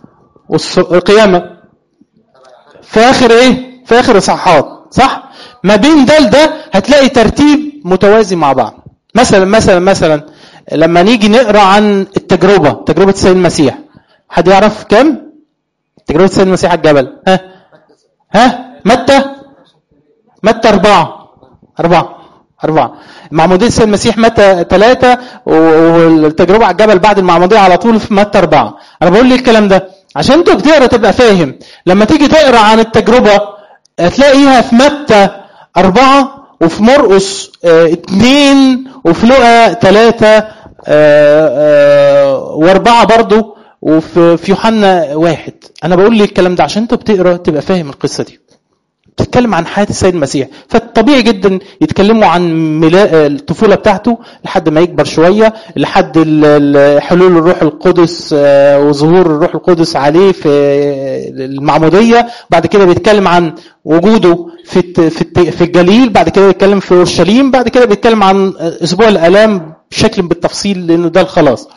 والقيامه في اخر ايه؟ في اخر اصحاحات، صح؟ ما بين ده لده هتلاقي ترتيب متوازي مع بعض. مثلا مثلا مثلا لما نيجي نقرا عن التجربه، تجربه السيد المسيح، حد يعرف كام؟ تجربه السيد المسيح على الجبل. ها ها متى متى أربعة أربعة أربعة. معمودية السيد المسيح متى ثلاثة، والتجربة على الجبل بعد المعمودية على طول في متى أربعة. أنا بقول لي الكلام ده عشان انتوا بتقرا تبقى فاهم. لما تيجي تقرا عن التجربة هتلاقيها في متى أربعة، وفي مرقس اثنين، وفي لوقا ثلاثة وأربعة برضو، وفي يوحنا واحد. أنا بقول لي الكلام ده عشان انتوا بتقرا تبقى فاهم القصة دي. بتتكلم عن حياة السيد المسيح. فالطبيعي جدا يتكلموا عن ملا... الطفولة بتاعته لحد ما يكبر شوية، لحد حلول الروح القدس وظهور الروح القدس عليه في المعمودية. بعد كده بيتكلم عن وجوده في في الجليل، بعد كده بيتكلم في اورشليم، بعد كده بيتكلم عن اسبوع الآلام بشكل بالتفصيل لانه ده الخلاص.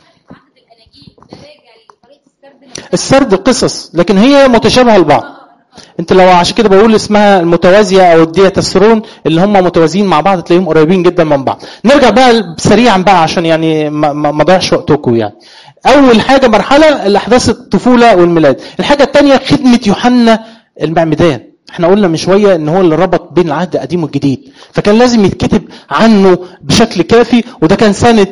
السرد قصص لكن هي متشابهة لبعض. انت لو عشان كده بقول اسمها المتوازية او الدياتسرون اللي هم متوازيين مع بعض تلاقيهم قريبين جدا من بعض. نرجع بقى سريعا بقى عشان يعني ما ضيعش وقتكم. يعني اول حاجة مرحلة الاحداث الطفولة والميلاد. الحاجة الثانية خدمة يوحنا المعمدان. احنا قلنا من شوية ان هو اللي ربط بين العهد القديم والجديد، فكان لازم يتكتب عنه بشكل كافي. وده كان سنة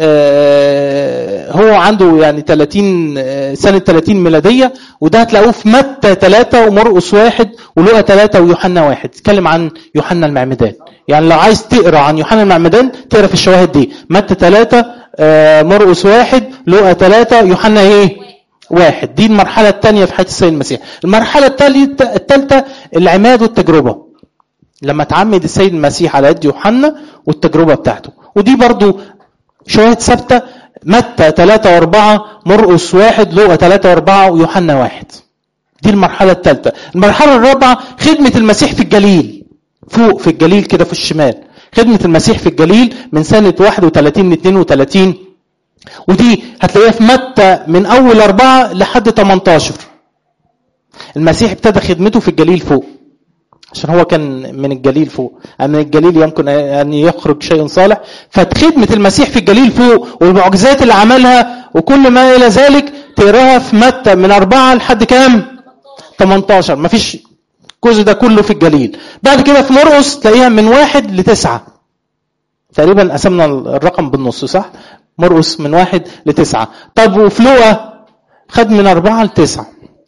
آه هو عنده يعني ثلاثين آه سنة ثلاثين ميلادية، وده هتلاقوه في متى ثلاثة ومرقس واحد ولوقا ثلاثة ويوحنا واحد. تتكلم عن يوحنا المعمدان. يعني لو عايز تقرأ عن يوحنا المعمدان تقرأ في الشواهد دي، متى ثلاثة آه مرقس واحد لوقا ثلاثة يوحنا ايه واحد. دي المرحلة الثانية في حياة السيد المسيح. المرحلة الثالثة العماد والتجربة، لما تعمد السيد المسيح على يد يوحنا والتجربة بتاعته. ودي برضو شواهد ثابتة، متى ثلاثة واربعة مرقس واحد لوقا ثلاثة واربعة ويوحنا واحد. دي المرحلة الثالثة. المرحلة الرابعة خدمة المسيح في الجليل، فوق في الجليل كده في الشمال. خدمة المسيح في الجليل من سنة واحد وثلاثين ل اثنين وثلاثين، ودي هتلاقيها في متى من أول أربعة لحد ثمانية عشر. المسيح ابتدى خدمته في الجليل فوق عشان هو كان من الجليل فوق. من الجليل يمكن أن يخرج شيء صالح. فخدمة المسيح في الجليل فوق والمعجزات اللي عملها وكل ما إلى ذلك تقراها في متى من أربعة لحد كام؟ ثمانية عشر. مفيش الجزء ده كله في الجليل. بعد كده في مرقس تلاقيها من واحد لتسعة. تقريبا قسمنا الرقم بالنص صح؟ مرقس من واحد لتسعة. طب وفي لوقا خد من أربعة لتسعة.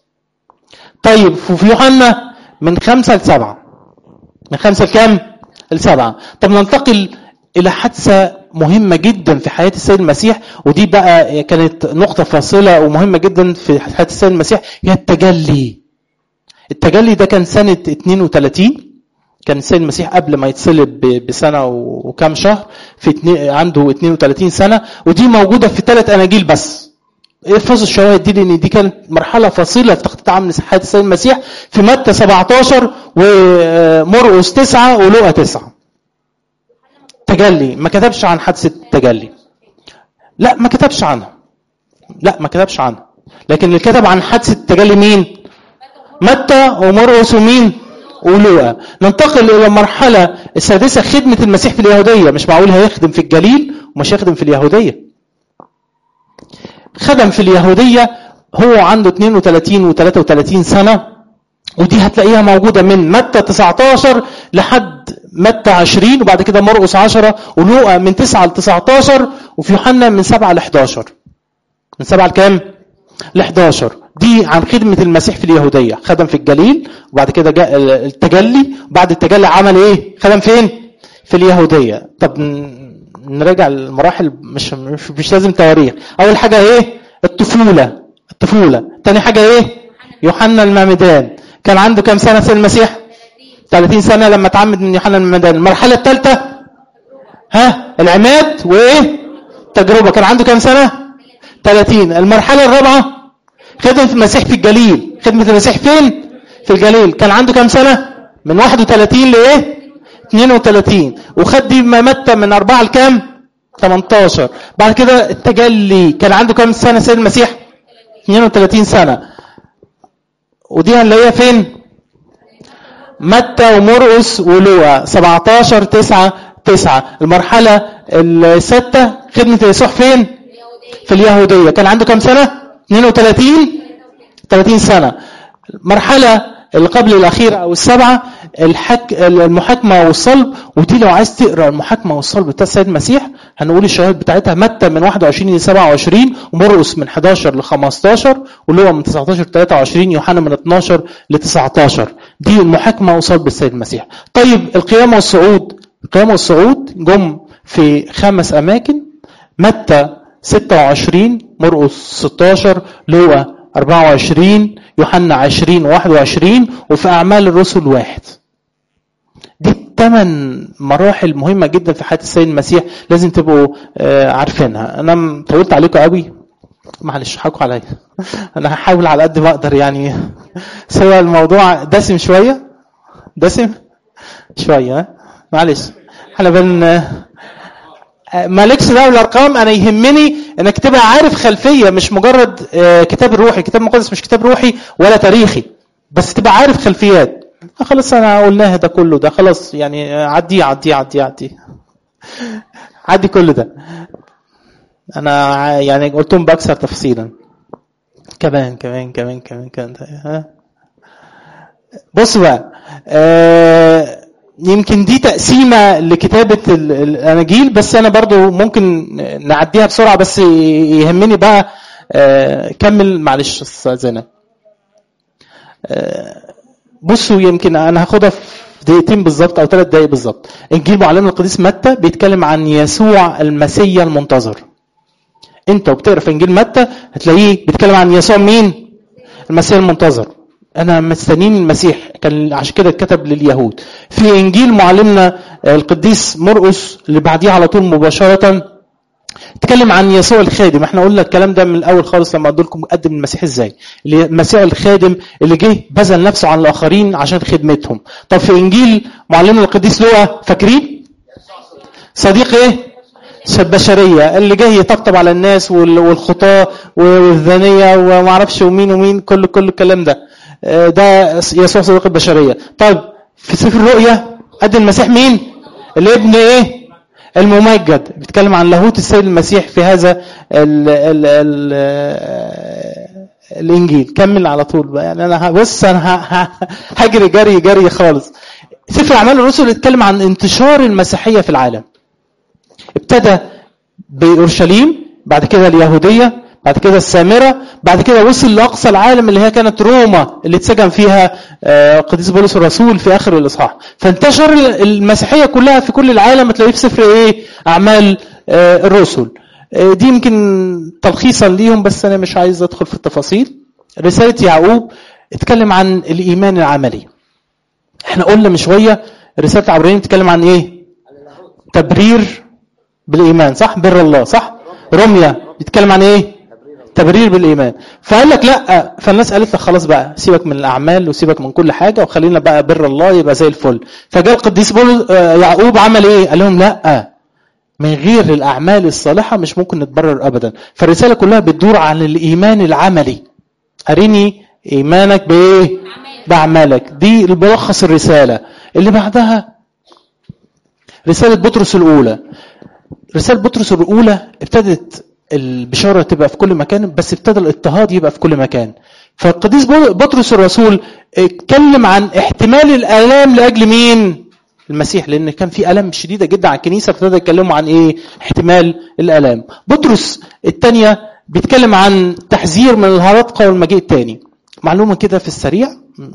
طيب وفي يوحنا من خمسة لسبعة. من خمسة لكام؟ لسبعة. طب ننتقل إلى حادثة مهمة جدا في حياة السيد المسيح، ودي بقى كانت نقطة فاصلة ومهمة جدا في حياة السيد المسيح، هي التجلي. التجلي ده كان سنة اثنين وثلاثين. كان السيد المسيح قبل ما يتصلب بسنة وكام شهر في عنده اثنين وثلاثين سنة، ودي موجودة في ثلاث أناجيل بس. احفظوا الشواهد دي لأن دي كانت مرحلة فاصلة في تخطيط عام حياة السيد المسيح، في متى سبعة عشر ومرقس تسعة ولوقا تسعة. تجلي ما كتبش عن حادثة التجلي. لا ما كتبش عنها. لا ما كتبش عنها. لكن اللي كتب عن حادثة التجلي مين؟ متى ومرقس ومين؟ ولوقا. ننتقل إلى المرحلة السادسة، خدمة المسيح في اليهودية. مش معقول هيخدم في الجليل ومش هيخدم في اليهودية. خدم في اليهودية هو عنده اثنين وثلاثين وثلاثة وثلاثين سنة، ودي هتلاقيها موجودة من متى تسعة عشر لحد متى عشرين، وبعد كده مرقس عشرة، ولوقا من تسعة ل تسعة عشر، وفي يوحنا من سبعة ل احد عشر. من سبعة لكام؟ ل احد عشر. دي عن خدمة المسيح في اليهودية. خدم في الجليل وبعد كده جاء التجلي، بعد التجلي عمل ايه؟ خدم فين؟ في اليهودية. طب نراجع المراحل، مش مش, مش لازم تواريخ. اول حاجة ايه؟ الطفولة. الطفولة. تاني حاجة ايه؟ يوحنا المعمدان. كان عنده كام سنة سيد المسيح؟ ثلاثين سنة لما تعمد من يوحنا المعمدان. المرحلة الثالثة ها العماد وايه؟ تجربة. كان عنده كام سنة؟ ثلاثين. المرحلة الرابعة خدمة المسيح في الجليل. خدمة المسيح فين؟ في الجليل. كان عنده كام سنة؟ من واحد وثلاثين لايه؟ اثنين وثلاثين. وخد دي متى من أربعة لكام؟ ثمانية عشر. بعد كده التجلي كان عنده كام سنة سيد المسيح؟ اثنين وثلاثين سنة. ودي هنلاقيها فين؟ متى ومرقس ولوقا سبعة عشر تسعة تسعة. المرحلة الستة خدمة يسوع فين؟ في اليهودية. كان عنده كام سنة؟ اثنين وثلاثين ثلاثين سنة. المرحلة اللي قبل الأخيرة أو السبعة الحك... المحاكمة والصلب. ودي لو عايز تقرأ المحاكمة والصلب بتاع السيد المسيح هنقول الشهادة بتاعتها متى من واحد وعشرين ل سبعة وعشرين، ومرقس من احد عشر ل خمسة عشر، ولوقا من تسعة عشر ل ثلاثة وعشرين، يوحنا من اثنا عشر ل تسعة عشر. دي المحاكمة والصلب السيد المسيح. طيب القيامة والصعود. القيامة والصعود جم في خمس أماكن: متى ستة وعشرين، مرقس ستة عشر، لوقا أربعة وعشرين، يوحنا عشرين وواحد وعشرين، وفي أعمال الرسل واحد. ثمان مراحل مهمة جدا في حياة السيد المسيح لازم تبقوا عارفينها. أنا طولت عليكم قوي، معلش حقوا عليا، أنا هحاول على قد ما أقدر يعني. سواء الموضوع دسم شوية، دسم شوية، معلش. احنا بن مالكش دعوه بالارقام، انا يهمني انك تبقى عارف خلفيه، مش مجرد كتاب روحي. كتاب مقدس مش كتاب روحي ولا تاريخي، بس تبقى عارف خلفيات. خلاص انا قلناها ده كله، ده خلاص يعني عدي عدي عدي عدي عدي كل ده. انا يعني قلتهم باكثر تفصيلا. كمان كمان كمان كمان كمان ها بص بقى، آه يمكن دي تقسيمة لكتابة الأناجيل، بس أنا برضو ممكن نعديها بسرعة، بس يهمني بقى آه كمل معلش استاذنا. آه بصوا يمكن أنا هاخدها في دقيقتين بالظبط أو ثلاث دقايق بالظبط. إنجيل معلمنا القديس متى بيتكلم عن يسوع المسيا المنتظر. أنت وبتقرأ في إنجيل متى هتلاقيه بيتكلم عن يسوع مين؟ المسيا المنتظر. أنا مستنين المسيح، كان عشان كده اتكتب لليهود. في إنجيل معلمنا القديس مرقس اللي بعديه على طول مباشرة اتكلم عن يسوع الخادم. احنا قلنا الكلام ده من الأول خالص لما قلت لكم قدم المسيح ازاي. المسيح الخادم اللي جه بذل نفسه عن الآخرين عشان خدمتهم. طب في إنجيل معلمنا القديس لوقا فاكرين؟ صديق ايه؟ البشرية اللي جاي يطبطب على الناس والخطاة والذانية وما اعرفش ومين ومين، كل كل الكلام ده. ده يسوع صديق البشرية. طيب في سفر الرؤيا قد المسيح مين؟ الابن ايه؟ الممجد. بيتكلم عن لاهوت السيد المسيح في هذا ال ال ال الانجيل. كمل على طول بقى يعني. انا بص انا هجري جري جري خالص. سفر اعمال الرسل يتكلم عن انتشار المسيحية في العالم. ابتدى بأورشليم، بعد كده اليهودية، بعد كده السامرة، بعد كده وصل لأقصى العالم اللي هي كانت روما اللي اتسجن فيها قديس بولس الرسول في آخر الإصحاح. فانتشر المسيحية كلها في كل العالم. تلاقيه في سفر ايه؟ أعمال الرسل. دي يمكن تلخيصا ليهم، بس أنا مش عايز أدخل في التفاصيل. رسالة يعقوب اتكلم عن الإيمان العملي. احنا قلنا من شوية رسالة عبرانيين اتكلم عن ايه؟ تبرير بالإيمان، صح؟ بر الله، صح؟ رمية بيتكلم عن ايه؟ تبرير بالإيمان. فقال لك لا، فالناس قالت لك خلاص بقى سيبك من الأعمال وسيبك من كل حاجة وخلينا بقى بر الله يبقى زي الفل. فجاء القديس يعقوب عمل ايه؟ قال لهم لا، من غير الأعمال الصالحة مش ممكن نتبرر أبدا. فالرسالة كلها بتدور عن الإيمان العملي. أريني إيمانك بإيه؟ بأعمالك. دي الملخص الرسالة. اللي بعدها رسالة بطرس الأولى. رسالة بطرس الأولى ابتدت البشارة تبقى في كل مكان، بس ابتدى الاضطهاد يبقى في كل مكان. فالقديس بطرس الرسول اتكلم عن احتمال الآلام لأجل مين؟ المسيح، لأن كان في ألم شديدة جدا على الكنيسة. فابتدى يتكلموا عن ايه؟ احتمال الآلام. بطرس الثانية بيتكلم عن تحذير من الهرطقة والمجيء الثاني. معلومة كده في السريع،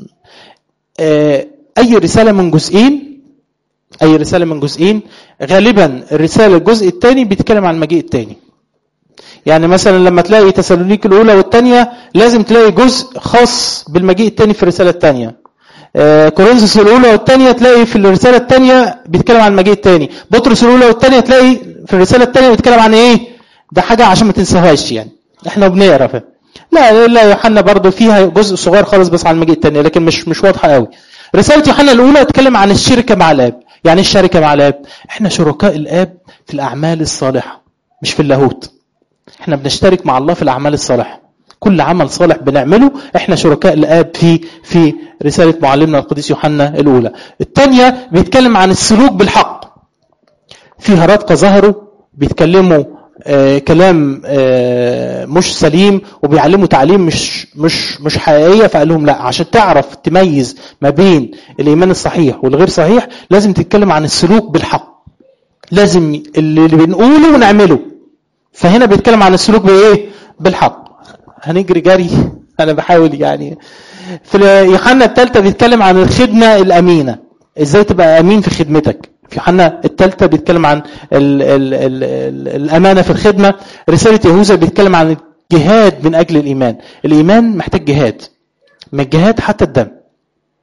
أي رسالة من جزئين أي رسالة من جزئين غالبا الرسالة الجزء الثاني بيتكلم عن المجيء الثاني. يعني مثلا لما تلاقي تسالونيك الأولى والثانية لازم تلاقي جزء خاص بالمجيء الثاني في الرسالة الثانية. آه كورنثوس الأولى والثانية تلاقي في الرسالة الثانية بيتكلم عن المجيء الثاني. بطرس الأولى والثانية تلاقي في الرسالة الثانية بيتكلم عن إيه؟ ده حاجة عشان ما تنساهاش يعني. إحنا بنقرا فيها. لا لا يوحنا برضو فيها جزء صغير خالص بس عن المجيء الثاني، لكن مش مش واضحة قوي. رسالة يوحنا الأولى تتكلم عن الشركة مع الآب. يعني الشركة مع الآب، احنا شركاء الآب في الأعمال الصالحة مش في اللاهوت. احنا بنشترك مع الله في الأعمال الصالحة. كل عمل صالح بنعمله احنا شركاء الآب في في رسالة معلمنا القديس يوحنا الأولى. الثانية بيتكلم عن السلوك بالحق. في هرطقة ظهروا بيتكلموا آه كلام آه مش سليم وبيعلموا تعليم مش مش مش حقيقية. فقال لهم لا، عشان تعرف تميز ما بين الإيمان الصحيح والغير صحيح لازم تتكلم عن السلوك بالحق. لازم اللي بنقوله ونعمله. فهنا بيتكلم عن السلوك بايه؟ بالحق. هنجري جري انا بحاول يعني. في يوحنا الثالثة بيتكلم عن الخدمة الأمينة، ازاي تبقى أمين في خدمتك. في يوحنا الثالثة بيتكلم عن ال ال ال ال الأمانة في الخدمة. رسالة يهوذا بيتكلم عن الجهاد من أجل الإيمان. الإيمان محتاج جهاد، من الجهاد حتى الدم.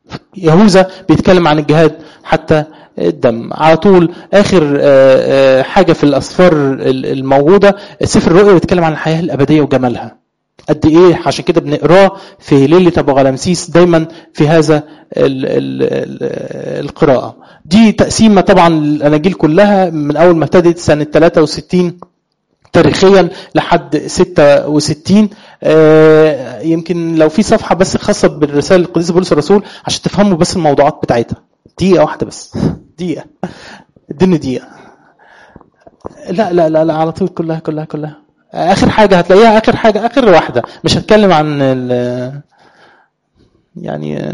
يهوذا بيتكلم عن الجهاد حتى الدم. على طول اخر حاجه في الاسفار الموجوده سفر الرؤيا بيتكلم عن الحياه الابديه وجمالها قد ايه، عشان كده بنقراه في ليله ابو غلامسيس دايما في هذا ال ال ال القراءه. دي تقسيمه طبعا الاناجيل كلها من اول ما ابتدت سنه ثلاثة وستين تاريخيا لحد ستة وستين. آه يمكن لو في صفحه بس خاصه بالرسائل القديس بولس الرسول عشان تفهموا بس الموضوعات بتاعتها. دقيقه واحده بس، دقيقه، اديني دقيقه. لا لا لا لا على طول كلها كلها كلها اخر حاجه هتلاقيها، اخر حاجه اخر واحده. مش هتكلم عن يعني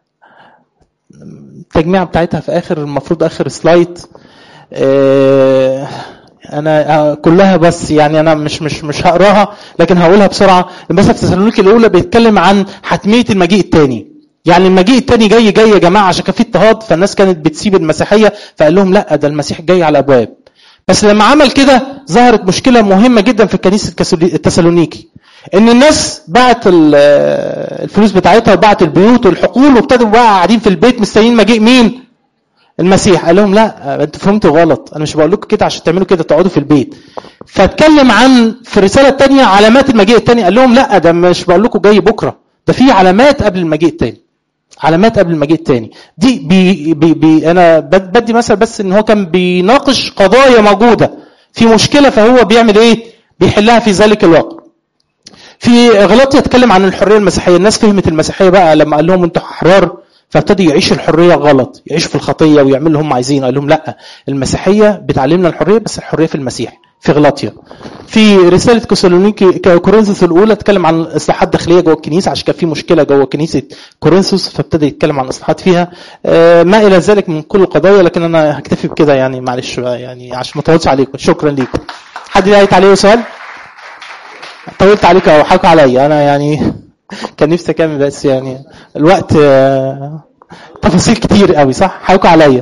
التجميع بتاعتها في اخر، المفروض اخر سلايد. آه انا كلها بس يعني انا مش مش مش هقراها لكن هقولها بسرعه. مثلا في تسالونيكي الاولى بيتكلم عن حتميه المجيء الثاني، يعني المجيء الثاني جاي جاي يا جماعه عشان كان في اضطهاد فالناس كانت بتسيب المسيحيه، فقال لهم لا ده المسيح جاي على الابواب. بس لما عمل كده ظهرت مشكله مهمه جدا في الكنيسه التسالونيكي، ان الناس باعت الفلوس بتاعتها وباعت البيوت والحقول وابتدوا بقى قاعدين في البيت مستنيين مجيء مين؟ المسيح. قال لهم لا انتوا فهمتوا غلط، انا مش بقول لكم كده عشان تعملوا كده تقعدوا في البيت. فاتكلم عن في الرساله الثانيه علامات المجيء الثاني، قال لهم لا ده مش بقول لكم جاي بكره، ده في علامات قبل المجيء الثاني، علامات قبل المجيء الثاني. دي بي بي بي انا بدي مثل بس ان هو كان بيناقش قضايا موجوده في مشكله فهو بيعمل ايه؟ بيحلها في ذلك الوقت. في غلاطيا يتكلم عن الحريه المسيحيه، الناس فهمت المسيحيه بقى لما قال لهم انتوا احرار فابتدوا يعيشوا الحريه غلط، يعيشوا في الخطيه ويعملوا اللي هم عايزينه. قال لهم لا المسيحيه بتعلمنا الحريه بس الحريه في المسيح. في غلاطيا. في رساله تسالونيكي كورنثوس الاولى اتكلم عن اصلاحات داخليه جوه الكنيسه عشان كان في مشكله جوه كنيسه كورنثوس فابتدى يتكلم عن اصلاحات فيها. ما الى ذلك من كل القضايا، لكن انا هكتفي بكده يعني معلش يعني عشان ما اطولش عليكم. شكرا ليكم. حد يعيط عليه سؤال؟ طولت عليك او حكوا عليا انا يعني كان نفسي اكمل بس يعني الوقت تفاصيل كتير قوي صح؟ حكوا عليا.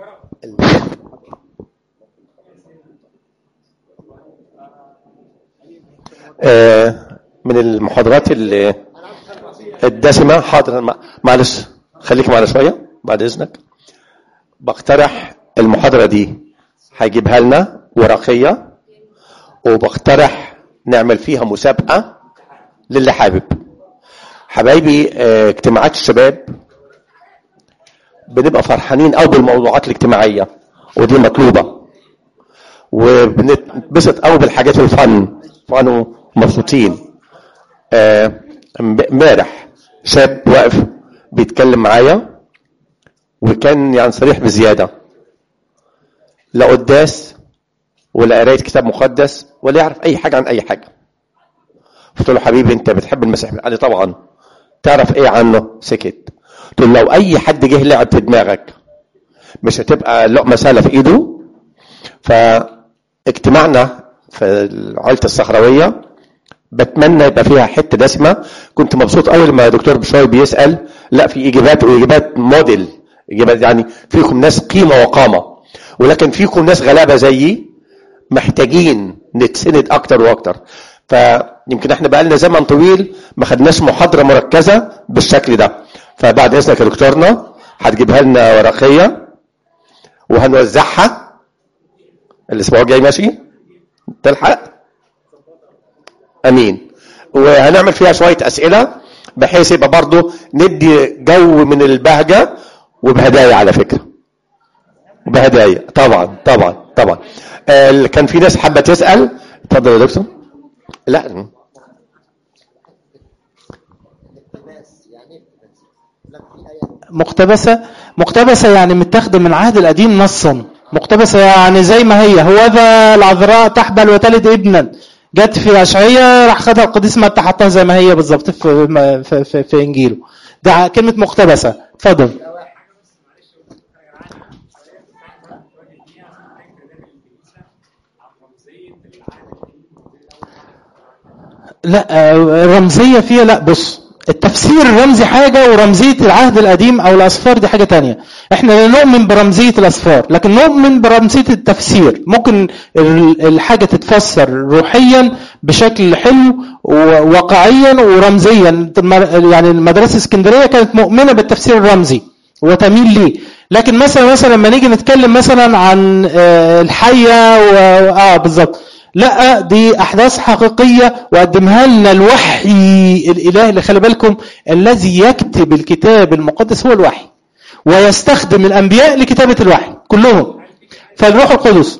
من المحاضرات الدسمة. حاضر معلش خليك معنا شوية بعد إذنك. بقترح المحاضرة دي هجيبها لنا ورقية، وبقترح نعمل فيها مسابقة للي حابب. حبايبي اجتماعات الشباب بنبقى فرحانين أو بالموضوعات الاجتماعية ودي مطلوبة، وبنتبسط أو بالحاجات الفن فانوا مبسوطين. امبارح شاب واقف بيتكلم معايا وكان يعني صريح بزيادة، لا قداس ولا قراية كتاب مقدس ولا يعرف اي حاجة عن اي حاجة. قلت له حبيبي انت بتحب المسيح؟ قال لي طبعا. تعرف ايه عنه؟ سكت. قلت له لو اي حد جه لعب في دماغك مش هتبقى لقمة سهلة في ايده. فاجتماعنا في عائلة الصحراوية بتمنى يبقى فيها حته دسمه. كنت مبسوط اول ما دكتور بشوي بيسال، لا في اجابات واجابات موديل، اجابات يعني فيكم ناس قيمه وقامه، ولكن فيكم ناس غلابه زيي محتاجين نتسند اكتر واكتر. فيمكن احنا بقى لنا زمن طويل ما خدناش محاضره مركزه بالشكل ده. فبعد اذنك يا دكتورنا هتجيبها لنا ورقيه وهنوزعها الاسبوع الجاي. ماشي؟ تلحق؟ امين. وهنعمل فيها شويه اسئله بحيث يبقى برضو ندي جو من البهجه وبهدايا، على فكره بهدايا طبعا طبعا طبعا. آه كان في ناس حابه تسال. اتفضل يا دكتور. لا مقتبسه مقتبسه يعني متاخده من العهد القديم نصا. مقتبسه يعني زي ما هي، هوذا العذراء تحبل وتلد ابنا، جت في الاشعياء راح خدها القديس متى حطها زي ما هي بالظبط في, في, في, في انجيله. ده كلمه مقتبسه. اتفضل. لا الرمزيه فيها لا. بص التفسير الرمزي حاجه ورمزيه العهد القديم او الاسفار دي حاجه تانية. احنا لا نؤمن برمزيه الاسفار لكن نؤمن برمزيه التفسير. ممكن الحاجه تتفسر روحيا بشكل حلو واقعيا ورمزيا. يعني المدرسه الاسكندريه كانت مؤمنه بالتفسير الرمزي وتميل ليه. لكن مثلا مثلا لما نيجي نتكلم مثلا عن الحيه و... اه بالظبط، لا دي احداث حقيقيه وقدمها لنا الوحي الالهي. اللي خلي بالكم الذي يكتب الكتاب المقدس هو الوحي، ويستخدم الانبياء لكتابه الوحي كلهم، فالروح القدس.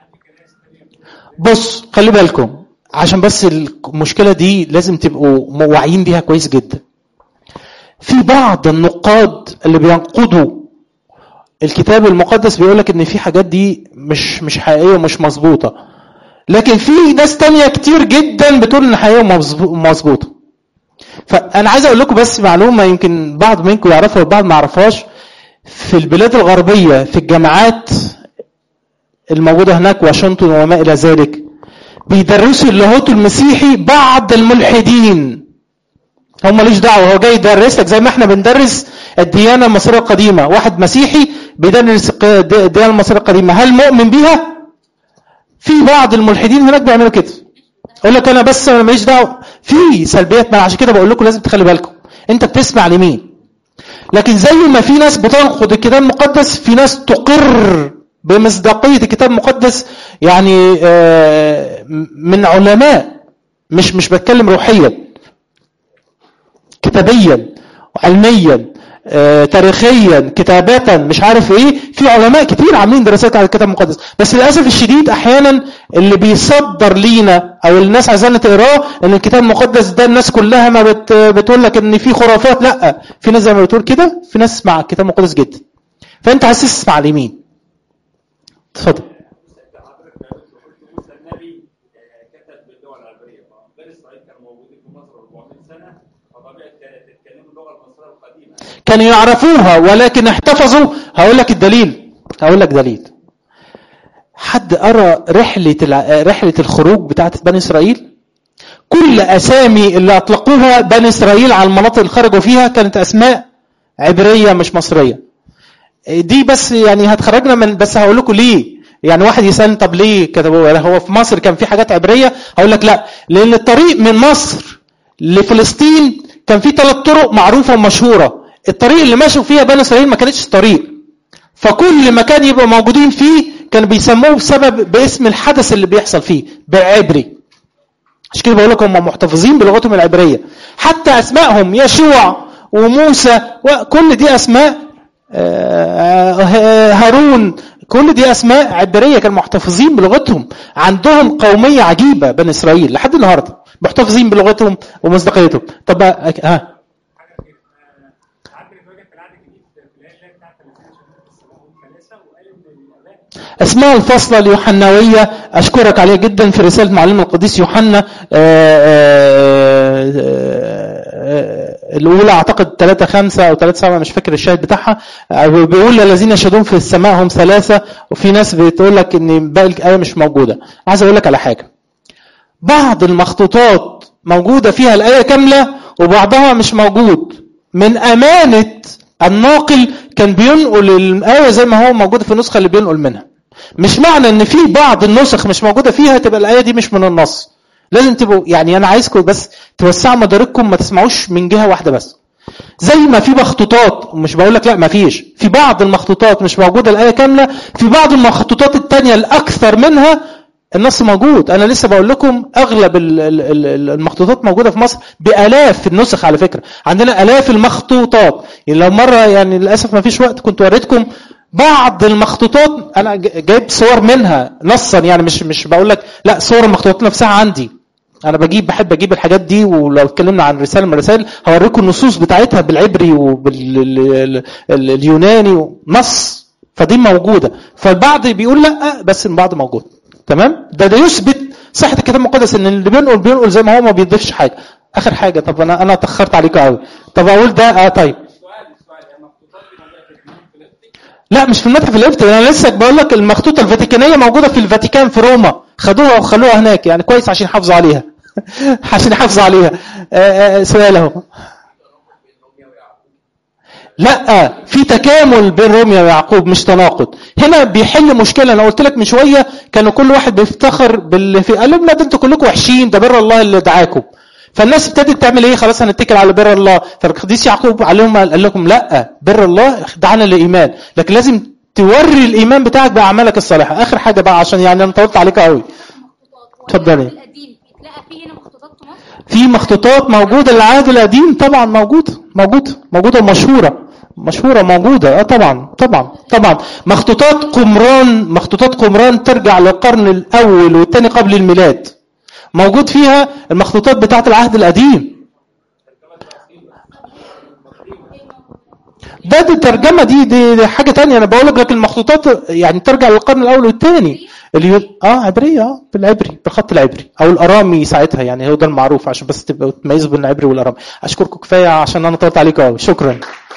بص خلي بالكم عشان بس المشكله دي لازم تبقوا واعيين بيها كويس جدا. في بعض النقاد اللي بينقضوا الكتاب المقدس بيقول لك ان في حاجات دي مش مش حقيقيه ومش مظبوطه، لكن في ناس تانية كتير جدا بتقول ان حقيقيه ومظبوطه. فانا عايز اقول لكم بس معلومه يمكن بعض منكم يعرفها والبعض ما يعرفهاش. في البلاد الغربيه في الجامعات الموجوده هناك واشنطن وما الى ذلك بيدرسوا اللاهوت المسيحي بعض الملحدين. هم ماليش دعوه، هو جاي يدرس لك زي ما احنا بندرس الديانه المصريه القديمه. واحد مسيحي بيدرس الديانه المصريه القديمه، هل مؤمن بيها؟ في بعض الملحدين هناك بيعملوا كده، يقول لك انا بس انا ماليش دعوه. في سلبيات، ما عشان كده بقول لكم لازم تخلي بالكم انت بتسمع لمين. لكن زي ما في ناس بتنقد الكتاب المقدس، في ناس تقر بمصداقيه الكتاب المقدس. يعني من علماء، مش مش بتكلم روحيا، كتابيا علميا تاريخيا كتاباتا مش عارف ايه. في علماء كتير عاملين دراسات على الكتاب المقدس، بس للاسف الشديد احيانا اللي بيصدر لينا او الناس عايزانا تقراه ان الكتاب المقدس ده الناس كلها ما بت بتقول لك ان في خرافات. لا، في ناس زي ما بتقول كده، في ناس مع الكتاب المقدس جدا. فانت عايز تسمع لمين؟ اتفضل. كانوا يعرفوها ولكن احتفظوا. هقول لك الدليل، هقول لك دليل. حد قرأ رحلة رحلة الخروج بتاعت بني إسرائيل؟ كل أسامي اللي أطلقوها بني إسرائيل على المناطق اللي خرجوا فيها كانت أسماء عبرية مش مصرية. دي بس يعني هتخرجنا من، بس هقول لكم ليه. يعني واحد يسأل طب ليه كتبوا هو في مصر كان في حاجات عبرية؟ هقول لك لا، لأن الطريق من مصر لفلسطين كان في ثلاث طرق معروفة ومشهورة. الطريق اللي ماشوا فيها بني إسرائيل ما كانتش طريق، فكل مكان يبقوا موجودين فيه كانوا بيسموه بسبب باسم الحدث اللي بيحصل فيه بالعبري. عشان كده بقول لكم هم محتفظين بلغتهم العبرية. حتى أسمائهم يشوع وموسى وكل دي أسماء، هارون، كل دي أسماء عبرية، كانوا محتفظين بلغتهم. عندهم قومية عجيبة بني إسرائيل لحد النهاردة محتفظين بلغتهم ومصداقيتهم. طب ها اسماء الفصلة اليوحنوية أشكرك عليها جدا في رسالة معلم القديس يوحنا الأولى أعتقد ثلاثة خمسة أو ثلاثة سبعة، مش فاكر الشاهد بتاعها. بيقول الذين يشهدون في السماء هم ثلاثة، وفي ناس بتقول لك إن باقي الآية مش موجودة. عايز أقول لك على حاجة، بعض المخطوطات موجودة فيها الآية كاملة وبعضها مش موجود. من أمانة الناقل كان بينقل الآية زي ما هو موجودة في النسخة اللي بينقل منها. مش معنى ان في بعض النسخ مش موجودة فيها تبقى الآية دي مش من النص. لازم تبقوا يعني انا عايزكم بس توسعوا مدارككم، ما تسمعوش من جهة واحدة بس. زي ما في مخطوطات، مش بقول لك لا ما فيش، في بعض المخطوطات مش موجودة الآية كاملة، في بعض المخطوطات التانية الأكثر منها النص موجود. انا لسه بقول لكم اغلب المخطوطات موجوده في مصر بالاف النسخ. على فكره عندنا الاف المخطوطات. يعني لو مره يعني للاسف ما فيش وقت كنت وريتكم بعض المخطوطات، انا جايب صور منها نصا، يعني مش مش بقول لك لا، صور المخطوطات نفسها عندي. انا بجيب بحب اجيب الحاجات دي، ولو اتكلمنا عن رساله من الرسائل هوريكم النصوص بتاعتها بالعبري وباليوناني نص، فدي موجوده. فالبعض بيقول لا بس البعض موجود. تمام؟ ده ده يثبت صحه الكتاب المقدس ان اللي بينقل بينقل زي ما هو، ما بيضيفش حاجه. اخر حاجه، طب انا انا اتاخرت عليكم قوي، طب اقول ده اه طيب لا مش في المتحف القبطي. انا لسه بقول لك المخطوطه الفاتيكانيه موجوده في الفاتيكان في روما، خدوها وخلوها هناك، يعني كويس عشان يحافظوا عليها عشان يحافظوا عليها. آآ آآ سؤال اهو، لا في تكامل بين روميا ويعقوب مش تناقض. هنا بيحل مشكله. انا قلت لك من شويه كانوا كل واحد بيفتخر باللي في، قال لهم لا ده انتوا كلكم وحشين، ده بر الله اللي دعاكم. فالناس ابتدت تعمل ايه؟ خلاص هنتكل على بر الله. فالقديس يعقوب عليهم قال لكم لا، بر الله دعانا للايمان، لكن لازم توري الايمان بتاعك باعمالك الصالحه. اخر حاجه بقى عشان يعني انا طولت عليك قوي. اتفضلي. القديم بيتلاقى فيه هنا مخطوطات في مصر؟ في مخطوطات موجوده للعهد القديم طبعا، موجوده موجوده موجوده ومشهوره مشهوره موجوده. اه طبعا طبعا طبعا. مخطوطات قمران، مخطوطات قمران ترجع للقرن الاول والثاني قبل الميلاد، موجود فيها المخطوطات بتاعه العهد القديم. ده دي الترجمه دي, دي دي حاجه تانية. انا بقول لك المخطوطات يعني ترجع للقرن الاول والثاني. اليو... اه عبريه، اه بالعبري، بالخط العبري او الارامي ساعتها، يعني هو ده المعروف عشان بس تبقوا تميزوا بين العبري والارامي. اشكركم كفايه عشان انا طولت عليكم قوي. شكرا.